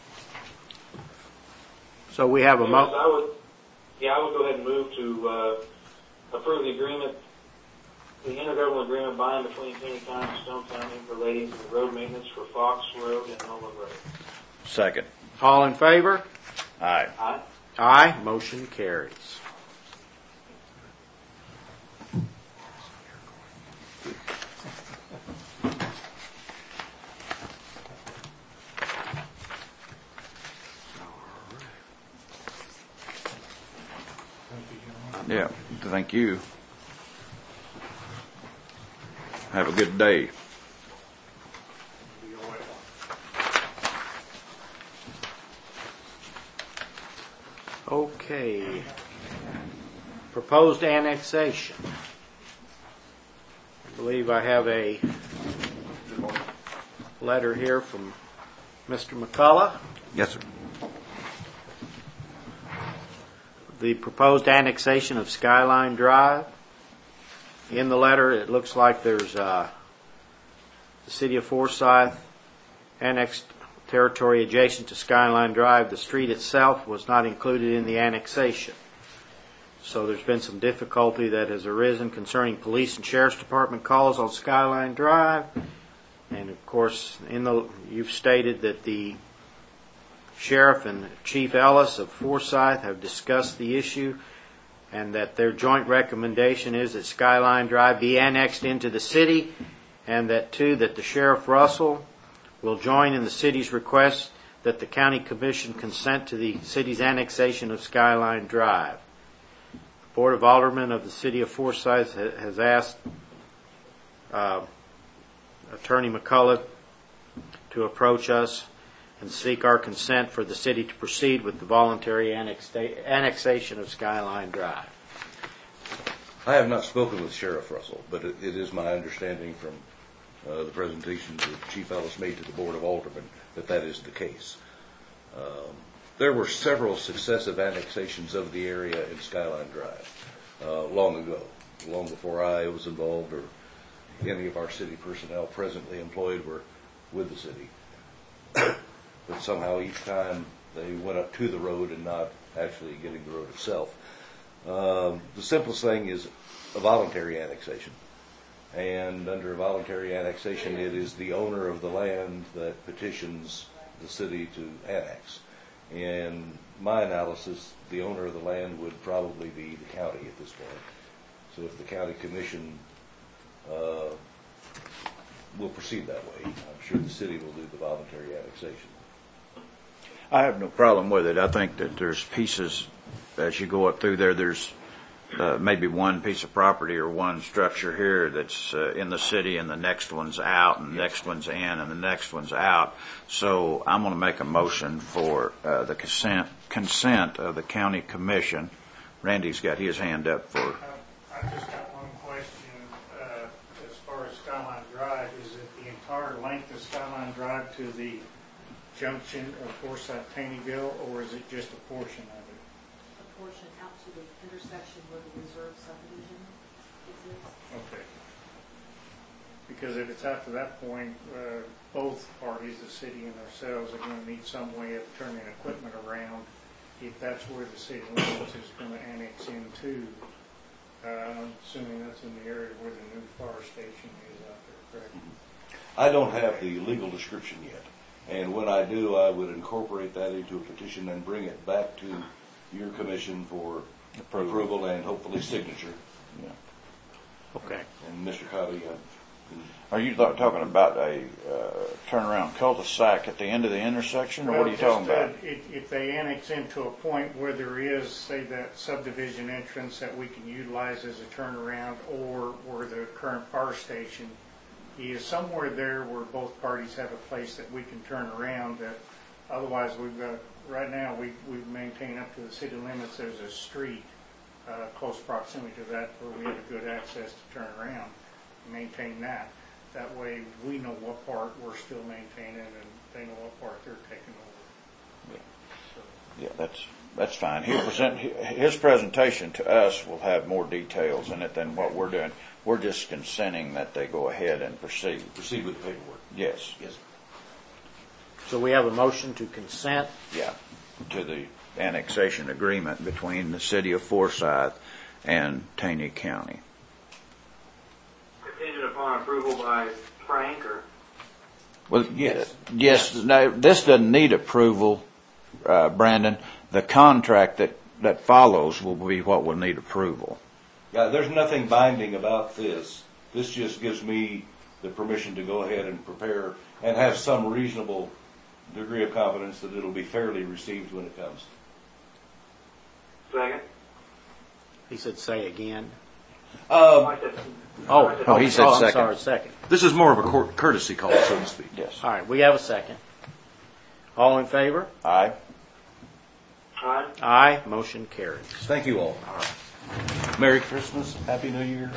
So we have a Yes, mo- I would. Yeah, I would go ahead and move to uh, approve the agreement, the intergovernmental agreement by and between Taney County and Stone County relating to the road maintenance for Fox Road and Nolan Road. Second. all in favor? Aye. Aye. Aye. Motion carries. Yeah, thank you. Have a good day. Okay. Proposed annexation. I believe I have a letter here from Mister McCullough. Yes, sir. The proposed annexation of Skyline Drive. In the letter, it looks like there's uh, the city of Forsyth annexed territory adjacent to Skyline Drive. The street itself was not included in the annexation. So there's been some difficulty that has arisen concerning police and sheriff's department calls on Skyline Drive. And of course, in the you've stated that the sheriff and Chief Ellis of Forsyth have discussed the issue, and that their joint recommendation is that Skyline Drive be annexed into the city, And that two, that the Sheriff Russell will join in the city's request that the county commission consent to the city's annexation of Skyline Drive. The Board of Aldermen of the city of Forsyth ha- has asked uh, Attorney McCullough to approach us and seek our consent for the city to proceed with the voluntary annexa- annexation of Skyline Drive. I have not spoken with Sheriff Russell, but it, it is my understanding from uh, the presentation that Chief Ellis made to the Board of Aldermen that that is the case. Um, there were several successive annexations of the area in Skyline Drive uh, long ago, long before I was involved or any of our city personnel presently employed were with the city. But somehow each time they went up to the road and not actually getting the road itself. Um, the simplest thing is a voluntary annexation. And under a voluntary annexation, it is the owner of the land that petitions the city to annex. In my analysis, the owner of the land would probably be the county at this point. So if the county commission uh, will proceed that way, I'm sure the city will do the voluntary annexation. I have no problem with it. I think that there's pieces, as you go up through there, there's uh, maybe one piece of property or one structure here that's uh, in the city and the next one's out and the next one's in and the next one's out. So I'm going to make a motion for uh, the consent, consent of the county commission. Randy's got his hand up for... Uh, I just got one question. Uh, as far as Skyline Drive, is it the entire length of Skyline Drive to the junction of Forsyth Taneyville, or is it just a portion of it? A portion out to the intersection where the reserve subdivision exists. Okay. Because if it's after that point, uh, both parties, the city and ourselves, are going to need some way of turning equipment around if that's where the city limits is going to annex into. Uh, assuming that's in the area where the new fire station is out there, correct? I don't have the legal description yet. And when I do, I would incorporate that into a petition and bring it back to your commission for approval, approval and hopefully signature. Yeah. Okay. And Mister Cotty, uh, Are you th- talking about a uh, turnaround cul-de-sac at the end of the intersection, or what are you Well, talking just, uh, about? If, if they annex into a point where there is, say, that subdivision entrance that we can utilize as a turnaround, or where the current fire station is somewhere there where both parties have a place that we can turn around, that otherwise we've got, right now, we, we maintain up to the city limits, there's a street, uh, close proximity to that where we have a good access to turn around, maintain that. That way we know what part we're still maintaining and they know what part they're taking over. Yeah. So, Yeah, that's that's fine. He'll present his presentation to us will have more details in it than what we're doing. We're just consenting that they go ahead and proceed. proceed with the paperwork. Yes. Yes. So we have a motion to consent. Yeah. To the annexation agreement between the city of Forsyth and Taney County. Contingent upon approval by Frank, or? Well, yes. Yes. No, this doesn't need approval, uh, Brandon. The contract that, that follows will be what will need approval. Yeah, there's nothing binding about this. This just gives me the permission to go ahead and prepare and have some reasonable degree of confidence that it'll be fairly received when it comes. Second. He said, say again. Um, I said- Oh, I said- Oh, he said oh, I'm second. sorry, second. this is more of a cour- courtesy call, so to speak. Yes. All right, we have a second. All in favor? Aye. Aye. Aye. Motion carries. Thank you all. Merry Christmas, Happy New Year.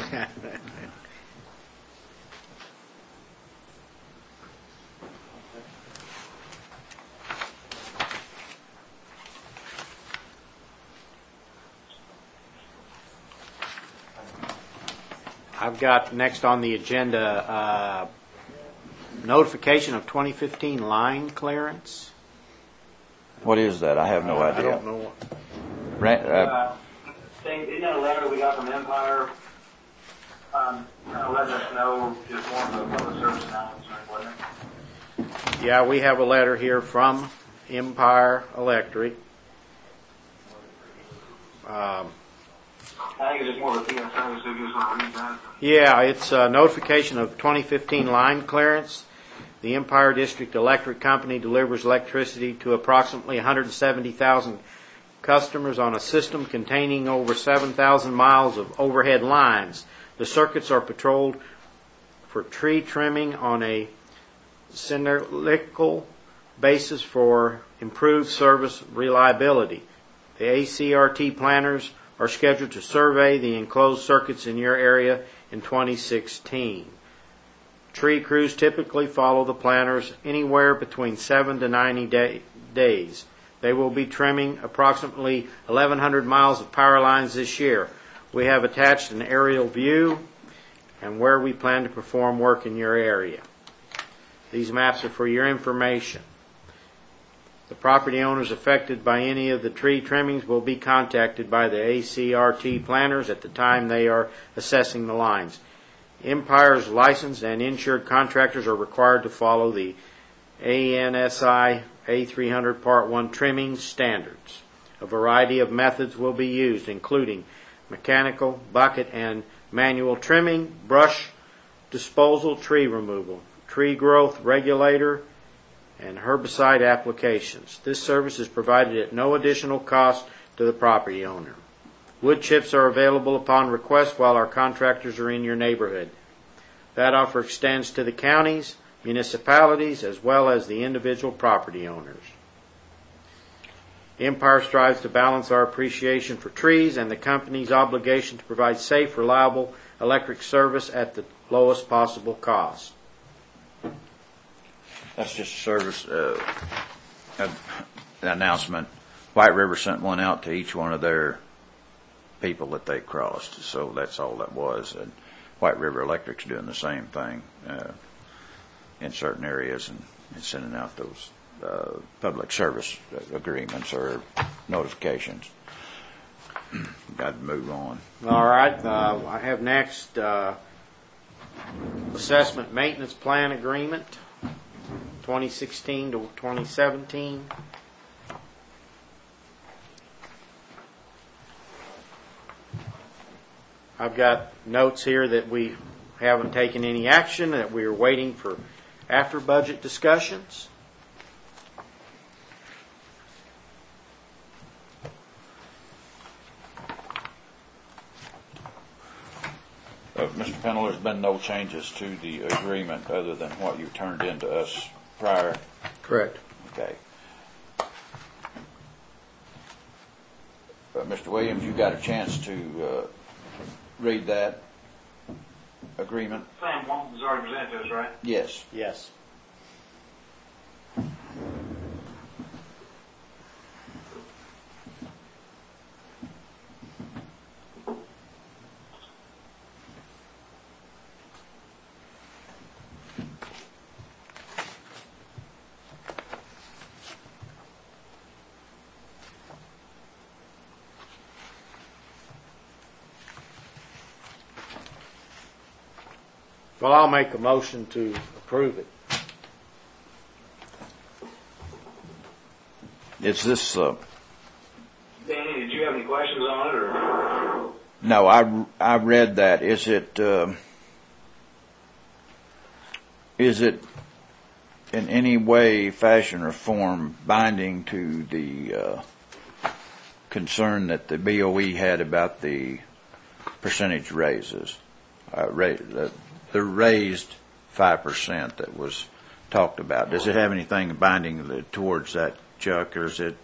I've got next on the agenda uh, notification of twenty fifteen line clearance. What is that? I have no I idea. don't know. Ran- uh, Uh, thing, isn't that a letter we got from Empire? Um, kind of letting us know just more of a public service announcement, wasn't it? Yeah, we have a letter here from Empire Electric. Um, I think it's just more of a P S A, so you just want to read that. Yeah, it's a notification of twenty fifteen line clearance. The Empire District Electric Company delivers electricity to approximately one hundred seventy thousand customers on a system containing over seven thousand miles of overhead lines. The circuits are patrolled for tree trimming on a cyclical basis for improved service reliability. The A C R T planners are scheduled to survey the enclosed circuits in your area in twenty sixteen. Tree crews typically follow the planners anywhere between seven to ninety day, days. They will be trimming approximately eleven hundred miles of power lines this year. We have attached an aerial view and where we plan to perform work in your area. These maps are for your information. The property owners affected by any of the tree trimmings will be contacted by the A C R T planners at the time they are assessing the lines. Empire's licensed and insured contractors are required to follow the A N S I A three hundred Part one trimming standards. A variety of methods will be used, including mechanical, bucket, and manual trimming, brush disposal, tree removal, tree growth regulator, and herbicide applications. This service is provided at no additional cost to the property owner. Wood chips are available upon request while our contractors are in your neighborhood. That offer extends to the counties, municipalities, as well as the individual property owners. Empire strives to balance our appreciation for trees and the company's obligation to provide safe, reliable electric service at the lowest possible cost. That's just a service uh, an announcement. White River sent one out to each one of their people that they crossed, so that's all that was. And White River Electric's doing the same thing uh, in certain areas and, and sending out those uh, public service agreements or notifications. Got to move on. All right, uh, I have next uh, assessment maintenance plan agreement, twenty sixteen to twenty seventeen. I've got notes here that we haven't taken any action, that we are waiting for after budget discussions. Uh, Mister Pennell, there's been no changes to the agreement other than what you turned in to us prior. Correct. Okay. Uh, Mister Williams, you got a chance to uh, read that agreement? Plan one was already presented to us, right? Yes. Yes. Well, I'll make a motion to approve it. Is this, uh, Danny, did you have any questions on it, or? no, I, I read that. Is it, uh, is it in any way, fashion, or form binding to the uh, concern that the B O E had about the percentage raises? Uh, ra- the, the raised five percent that was talked about. Does it have anything binding towards that, Chuck, or is it?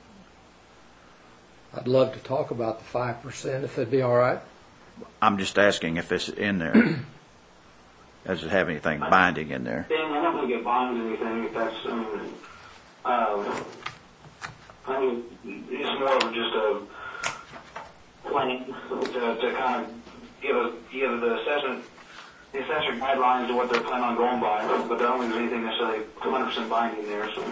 I'd love to talk about the five percent if it'd be all right. I'm just asking if it's in there. Does it have anything binding in there? Dan, I don't think it binds anything, if that's, I mean, uh, I mean, it's more of just a plan to, to kind of give a, give the assessment, the assessor guidelines to what they're planning on going by, but I don't think there's anything necessarily one hundred percent binding there, so.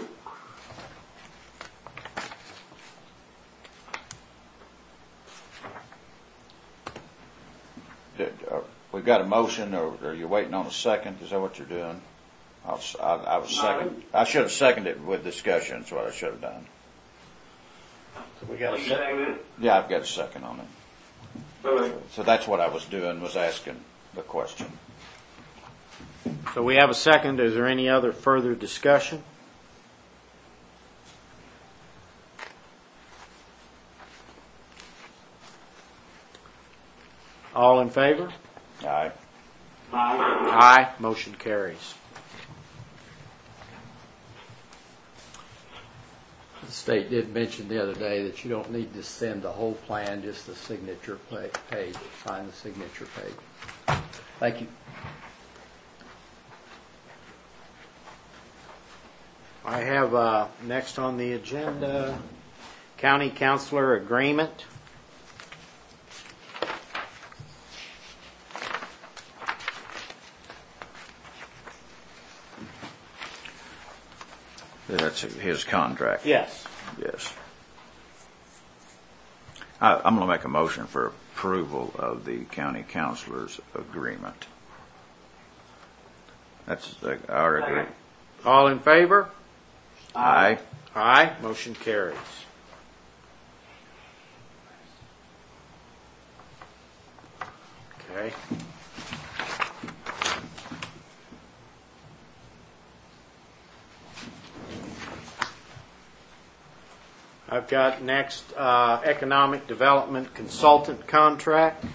Did, uh, we've got a motion, or are you waiting on a second? Is that what you're doing? I'll, I, I was second. I should have seconded it with discussion. That's what I should have done. So we got a You second. seconded it? Yeah, I've got a second on it. Okay. So that's what I was doing, was asking the question. So we have a second. Is there any other further discussion? All in favor? Aye. Aye. Aye. Motion carries. The state did mention the other day that you don't need to send the whole plan, just the signature pa- page. Find the signature page. Thank you. I have uh, next on the agenda, county councilor agreement. That's his contract. Yes. Yes. I, I'm going to make a motion for approval of the county councilor's agreement. That's the, our agreement. All in favor? Aye. Aye. Motion carries. Okay. I've got next uh, economic development consultant contract.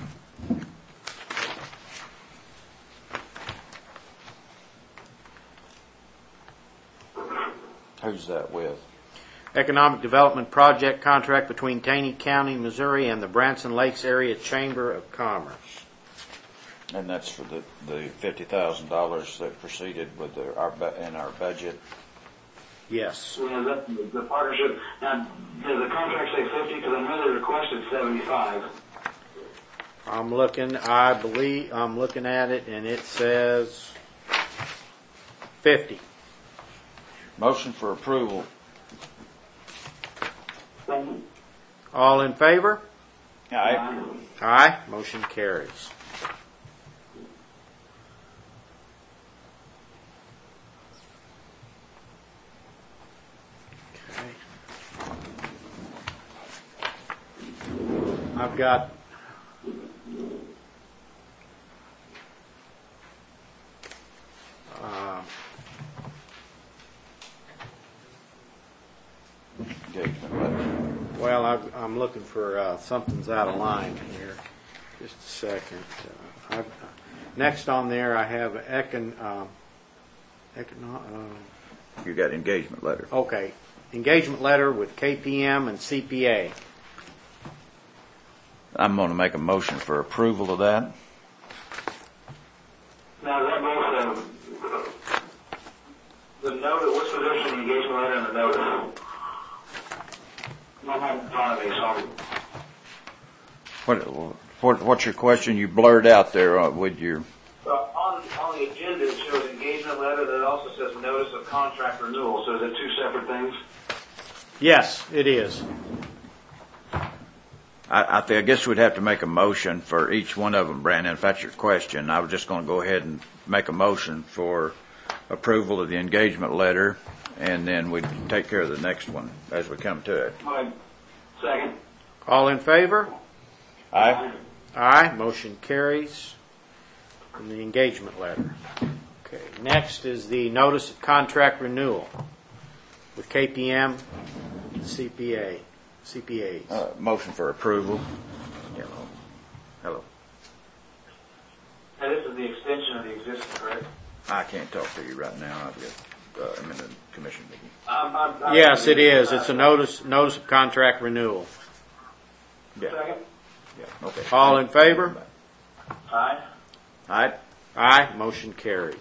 Who's that with? Economic Development Project contract between Taney County, Missouri and the Branson Lakes Area Chamber of Commerce. And that's for the, the fifty thousand dollars that proceeded with the, our, bu- in our budget. Yes. Yeah, that, the partnership, now, does the contract say fifty? Because I know they requested seventy-five. I'm looking, I believe, I'm looking at it and it says fifty. Motion for approval. Second. All in favor? Aye. Aye. Motion carries. Okay. I've got uh, Engagement letter. well, I've, I'm looking for uh, something's out of line here. Just a second. Uh, I've, next on there, I have econ. Um, econo, uh, You got engagement letter. okay, engagement letter with K P M and C P A. I'm going to make a motion for approval of that. Now, is that both uh, the notice, what's the difference in the engagement letter and the notice? I don't have it in front of me, so I'm- What, what, what's your question? You blurred out there uh, with your. Uh, on, on the agenda, it shows engagement letter, that also says notice of contract renewal, so is it two separate things? Yes, it is. I, I, think, I guess we'd have to make a motion for each one of them, Brandon, if that's your question. I was just going to go ahead and make a motion for approval of the engagement letter, and then we'd take care of the next one as we come to it. All right. Second. All in favor? Aye. Aye. Motion carries. And the engagement letter. Okay. Next is the notice of contract renewal with K P M and C P A, C P As. Uh, motion for approval. Hello. Hello. Now, this is the extension of the existing, correct? I can't talk to you right now. I've got, uh, I'm in a commission meeting. Um, I'm, I'm, Yes, it is. It's a notice notice of contract renewal. Yeah. Second. Yeah. Okay. All in favor? Aye. Aye. Aye. Motion carries.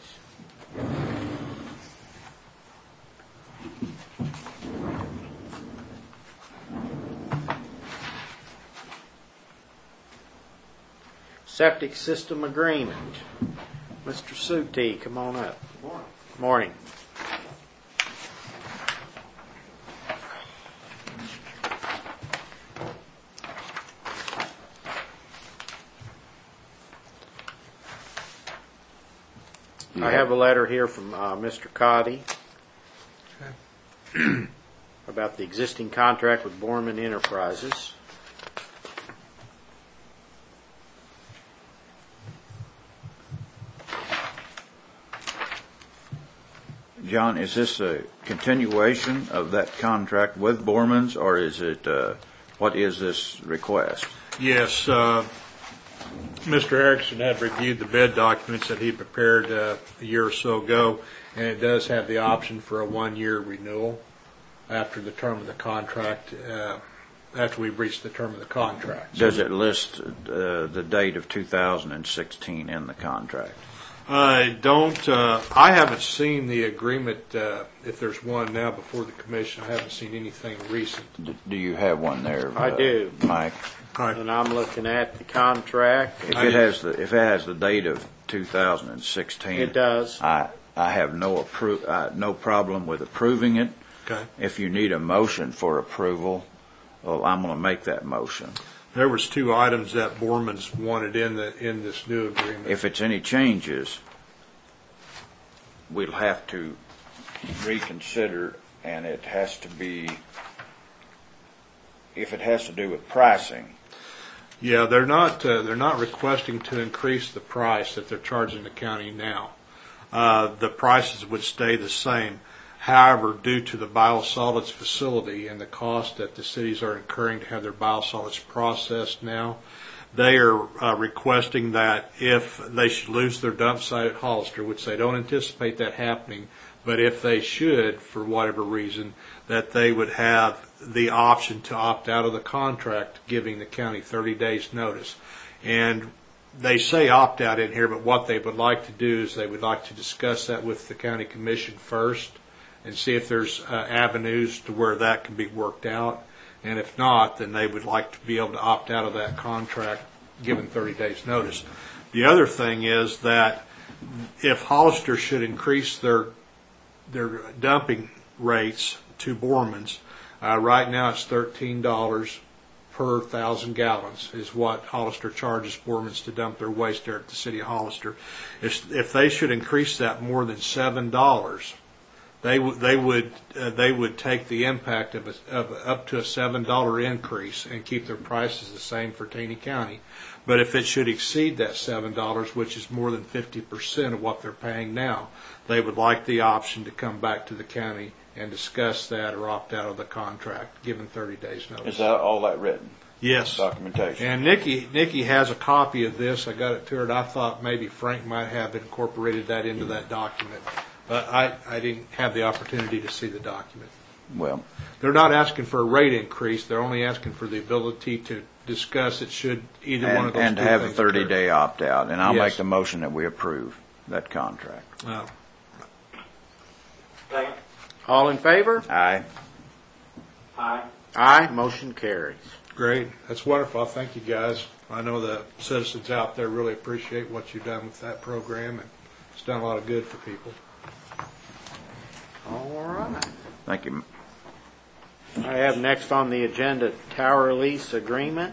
Septic system agreement. Mister Suti, come on up. Morning. Morning. I have a letter here from uh, Mister Cotty about the existing contract with Borman Enterprises. John, is this a continuation of that contract with Borman's, or is it, uh, what is this request? Yes, uh, Mister Erickson had reviewed the bid documents that he prepared uh, a year or so ago, and it does have the option for a one-year renewal after the term of the contract, uh, after we've reached the term of the contract. Does it list uh, the date of two thousand sixteen in the contract? I don't, uh, I haven't seen the agreement, uh, if there's one now before the commission. I haven't seen anything recent. D- Do you have one there? I uh, do. Mike? And I'm looking at the contract. If it has the, if it has the date of two thousand sixteen. It does. I, I have no appro, uh, no problem with approving it. Okay. If you need a motion for approval, well, I'm gonna make that motion. There was two items that Borman's wanted in the, in this new agreement. If it's any changes, we'll have to reconsider, and it has to be, if it has to do with pricing. Yeah, they're not, uh, they're not requesting to increase the price that they're charging the county now. Uh, the prices would stay the same. However, due to the biosolids facility and the cost that the cities are incurring to have their biosolids processed now, they are uh, requesting that if they should lose their dump site at Hollister, which they don't anticipate that happening, but if they should, for whatever reason, that they would have the option to opt out of the contract, giving the county thirty days notice. And they say opt out in here, but what they would like to do is they would like to discuss that with the county commission first and see if there's uh, avenues to where that can be worked out. And if not, then they would like to be able to opt out of that contract, given thirty days notice. The other thing is that if Hollister should increase their their dumping rates to Borman's, uh, right now it's thirteen dollars per thousand gallons is what Hollister charges Borman's to dump their waste there at the city of Hollister. If, if they should increase that more than seven dollars, they would they would uh, they would take the impact of, a, of a, up to a seven dollar increase and keep their prices the same for Taney County. But if it should exceed that seven dollars, which is more than fifty percent of what they're paying now, they would like the option to come back to the county and discuss that or opt out of the contract, given thirty days notice. Is that all that written? Yes. Documentation. And Nikki, Nikki has a copy of this. I got it to her, and I thought maybe Frank might have incorporated that into that document. But I, I didn't have the opportunity to see the document. Well, they're not asking for a rate increase. They're only asking for the ability to discuss it should either and, one of those and to two have a things thirty occur. day opt out, and I'll Yes. make the motion that we approve that contract. Oh. Second. All in favor? Aye. Aye. Aye. Motion carries. Great. That's wonderful. Thank you, guys. I know the citizens out there really appreciate what you've done with that program, and it's done a lot of good for people. All right. Thank you. I have next on the agenda tower lease agreement.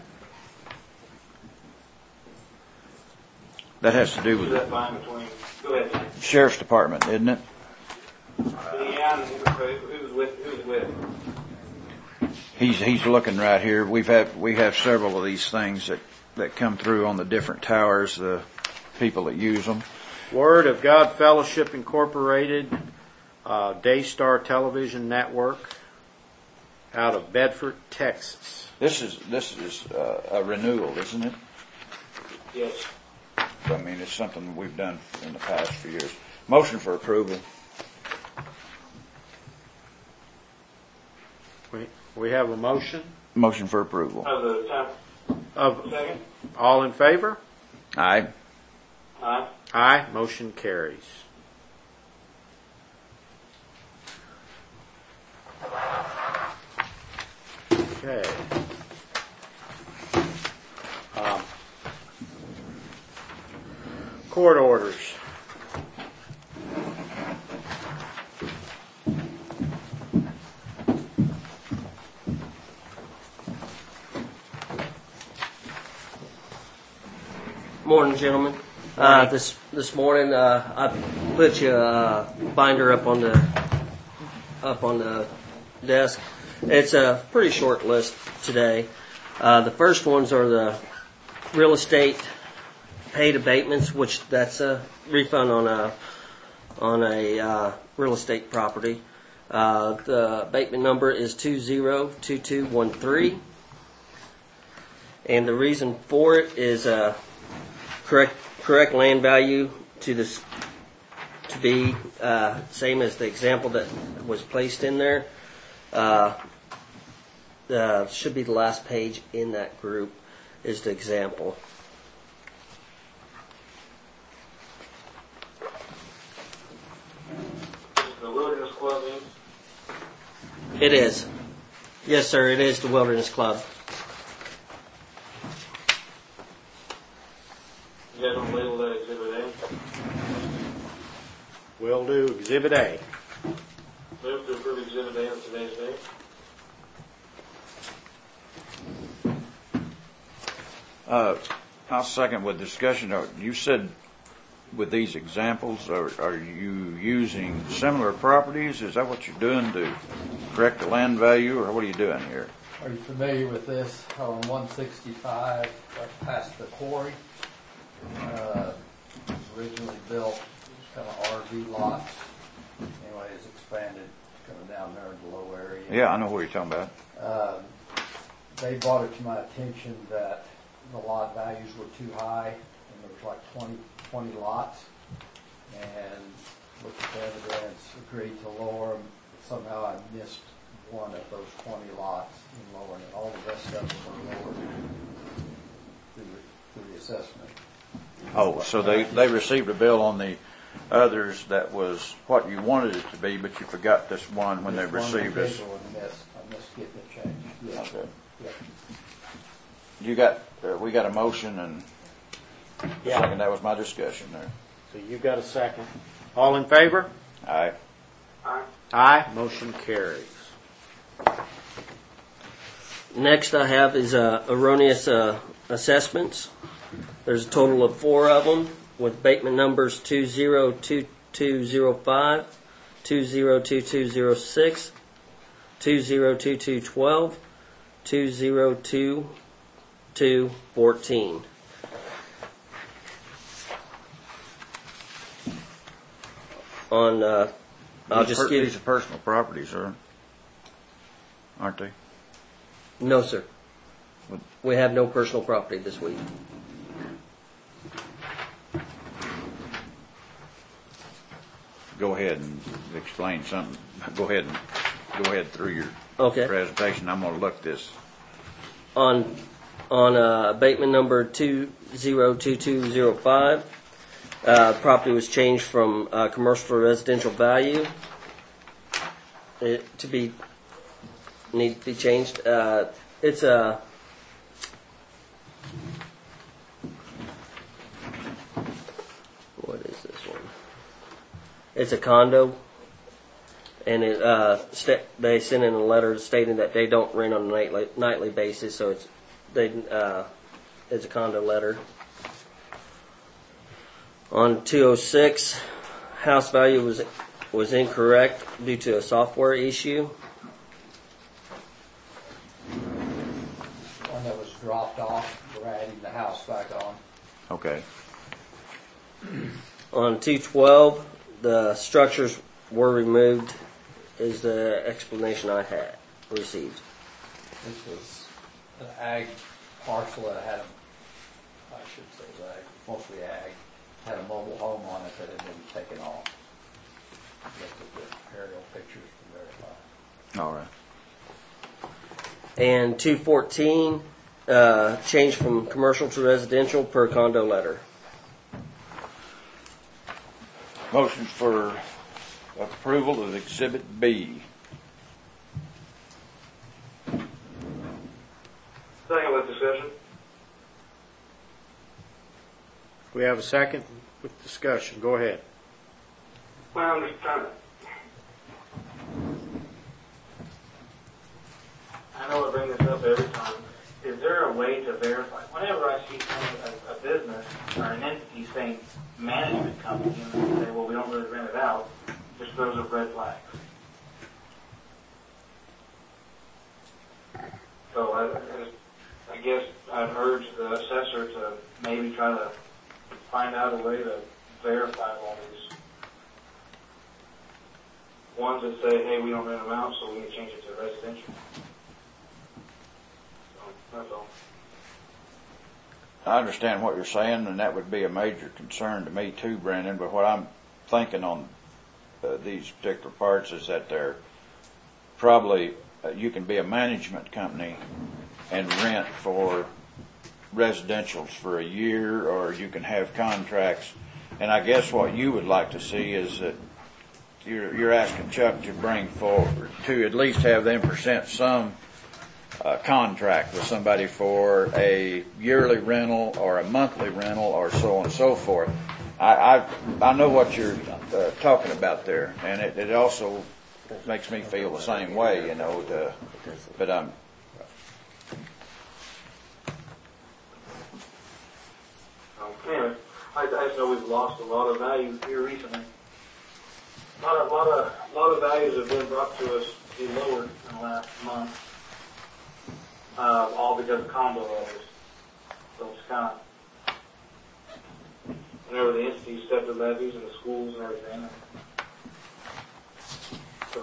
That has to do with Is the that fine between, go ahead. sheriff's department, isn't it? Yeah, who's with, who's with? He's he's looking right here. We've had we have several of these things that, that come through on the different towers, the people that use them. Word of God Fellowship Incorporated, uh, Daystar Television Network, out of Bedford, Texas. This is this is uh, a renewal, isn't it? Yes. I mean, it's something we've done in the past few years. Motion for approval. We we have a motion Motion for approval. Of the time, of second? all in favor. Aye. Aye. Aye. Motion carries. Okay. Um, court orders. Morning, gentlemen. Uh, this this morning, uh, I put you a binder up on the up on the desk. It's a pretty short list today. Uh, the first ones are the real estate paid abatements, which that's a refund on a on a uh, real estate property. Uh, the abatement number is two zero two two one three. And the reason for it is uh, correct correct land value to this to be uh, same as the example that was placed in there. Uh, uh, should be the last page in that group is the example. The Wilderness Club, Incorporated. It is. Yes, sir, it is the Wilderness Club. You guys want to label that Exhibit A? Will do. Exhibit A. Move to approve Exhibit A on today's date. Uh, I'll second with discussion. Uh, You said with these examples, are, are you using similar properties? Is that what you're doing to correct the land value, or what are you doing here? Are you familiar with this? On one sixty-five, right past the quarry, uh, it was originally built, kind of R V lots. Anyway, it's expanded, kind of down there in the low area. Yeah, I know what you're talking about. Um, they brought it to my attention that the lot values were too high, and there was like twenty, twenty lots. And looked at the evidence, agreed to lower them. Somehow I missed one of those twenty lots in lowering it. All the rest of them were lowered through the, through the assessment. Oh, so they, they received a bill on the others that was what you wanted it to be, but you forgot this one when they This one received this. individual and missed, I missed getting it changed. Yeah. Okay. Yeah. You got, uh, we got a motion and a Yeah. second. That was my discussion there. So you got a second. All in favor? Aye. Aye. Aye. Motion carries. Next I have is uh, erroneous uh, assessments. There's a total of four of them with abatement numbers two zero two two zero five, two zero two two zero six, two zero two two one two, two zero two two one four. On, uh, I'll These just per- give These are personal properties, sir, aren't they? No, sir. We have no personal property this week. Go ahead and explain something. Go ahead and go ahead through your Okay. presentation. I'm going to look this. On on uh, abatement number two zero two two zero five, uh, property was changed from uh, commercial to residential value. It to be need to be changed. Uh, it's a what is this one? It's a condo, and it uh, st- they sent in a letter stating that they don't rent on a nightly nightly basis, so it's they uh, it's a condo letter. On two oh six, house value was was incorrect due to a software issue. One that was dropped off, we're adding the house back on. Okay. On two twelve, the structures were removed, is the explanation I had received. This was an ag parcel that had, a, I should say it was ag, mostly ag, had a mobile home on it that had been taken off. Looked at the aerial pictures to verify. All right. And two fourteen, uh, changed from commercial to residential per condo letter. Motion for approval of Exhibit B. Second with discussion. We have a second with discussion. Go ahead. Well, I'm just trying to. I know I bring this up every time. Is there a way to verify? Whenever I see some, a, a business or an entity saying management company, and they say, well, we don't really rent it out, just throws up red flags. So I, I guess I'd urge the assessor to maybe try to find out a way to verify all these ones that say, hey, we don't rent them out, so we can change it to residential. So, that's all. I understand what you're saying, and that would be a major concern to me too, Brandon, but what I'm thinking on uh, these particular parts is that they're probably, uh, you can be a management company and rent for residentials for a year, or you can have contracts. And I guess what you would like to see is that you're, you're asking Chuck to bring forward, to at least have them present some uh, contract with somebody for a yearly rental or a monthly rental or so on and so forth. I, I, I know what you're uh, talking about there, and it, it also makes me feel the same way, you know, the, but I'm, Anyway, I, I just know we've lost a lot of value here recently. A lot of, lot of, lot of values have been brought to us, be lowered in the last month, uh, all because of condo levies. So it's kind of, whenever the entities set the levies and the schools and everything. So,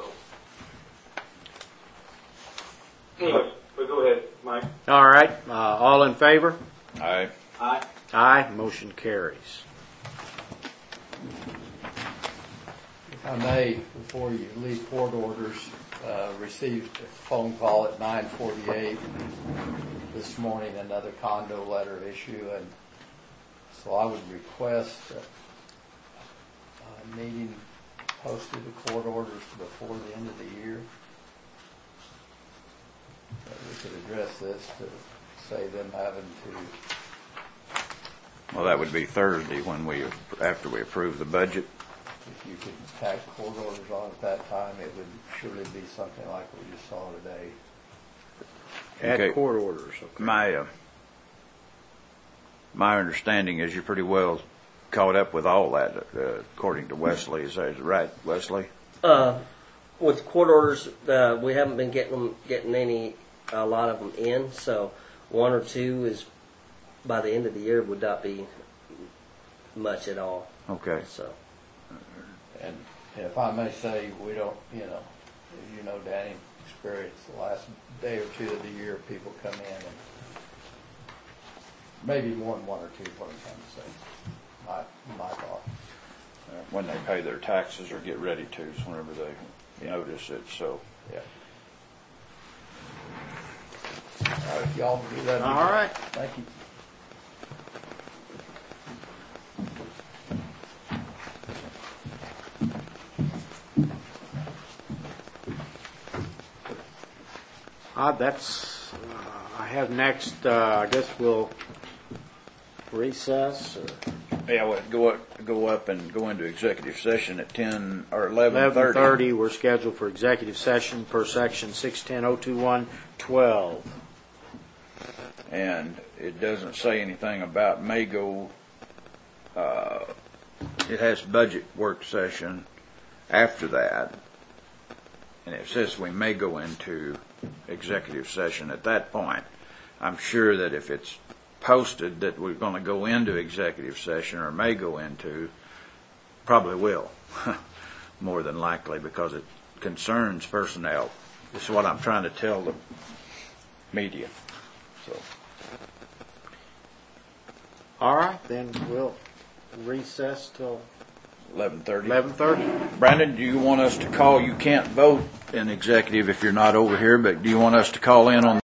anyways, but go ahead, Mike. All right, uh, all in favor? I, Aye. Aye, motion carries. If I may, before you leave court orders, uh, received a phone call at nine forty-eight this morning, another condo letter issue, and so I would request a meeting posted to court orders before the end of the year. That we could address this to save them having to. well, that would be Thursday when we, after we approve the budget. If you could tack court orders on at that time, it would surely be something like we just saw today. Add Okay. court orders. Okay. My, uh, my understanding is you're pretty well caught up with all that, uh, according to Wesley. Is that right, Wesley? Uh, with court orders, uh, we haven't been getting them, getting any, a lot of them in. So one or two is by the end of the year would not be much at all. Okay. So And if I may say, we don't, you know, as you know, Danny, experience the last day or two of the year, people come in and maybe more than one or two, is what I'm trying to say. My, my thought. Uh, when they pay their taxes or get ready to, is whenever they notice it. So, Yeah. All right, y'all do that. All right. Thank you. Uh, that's, uh, I have next, uh, I guess we'll recess or yeah, we'll go up, go up and go into executive session at ten or eleven eleven thirty. thirty. We're scheduled for executive session per section six ten oh two one twelve. And it doesn't say anything about may go. Uh, it has budget work session after that, and it says we may go into executive session at that point. I'm sure that if it's posted that we're going to go into executive session or may go into, probably will, more than likely, because it concerns personnel. This is what I'm trying to tell the media. So. All right, then we'll recess till eleven thirty. eleven thirty. Brandon, do you want us to call? You can't vote in executive if you're not over here, but do you want us to call in on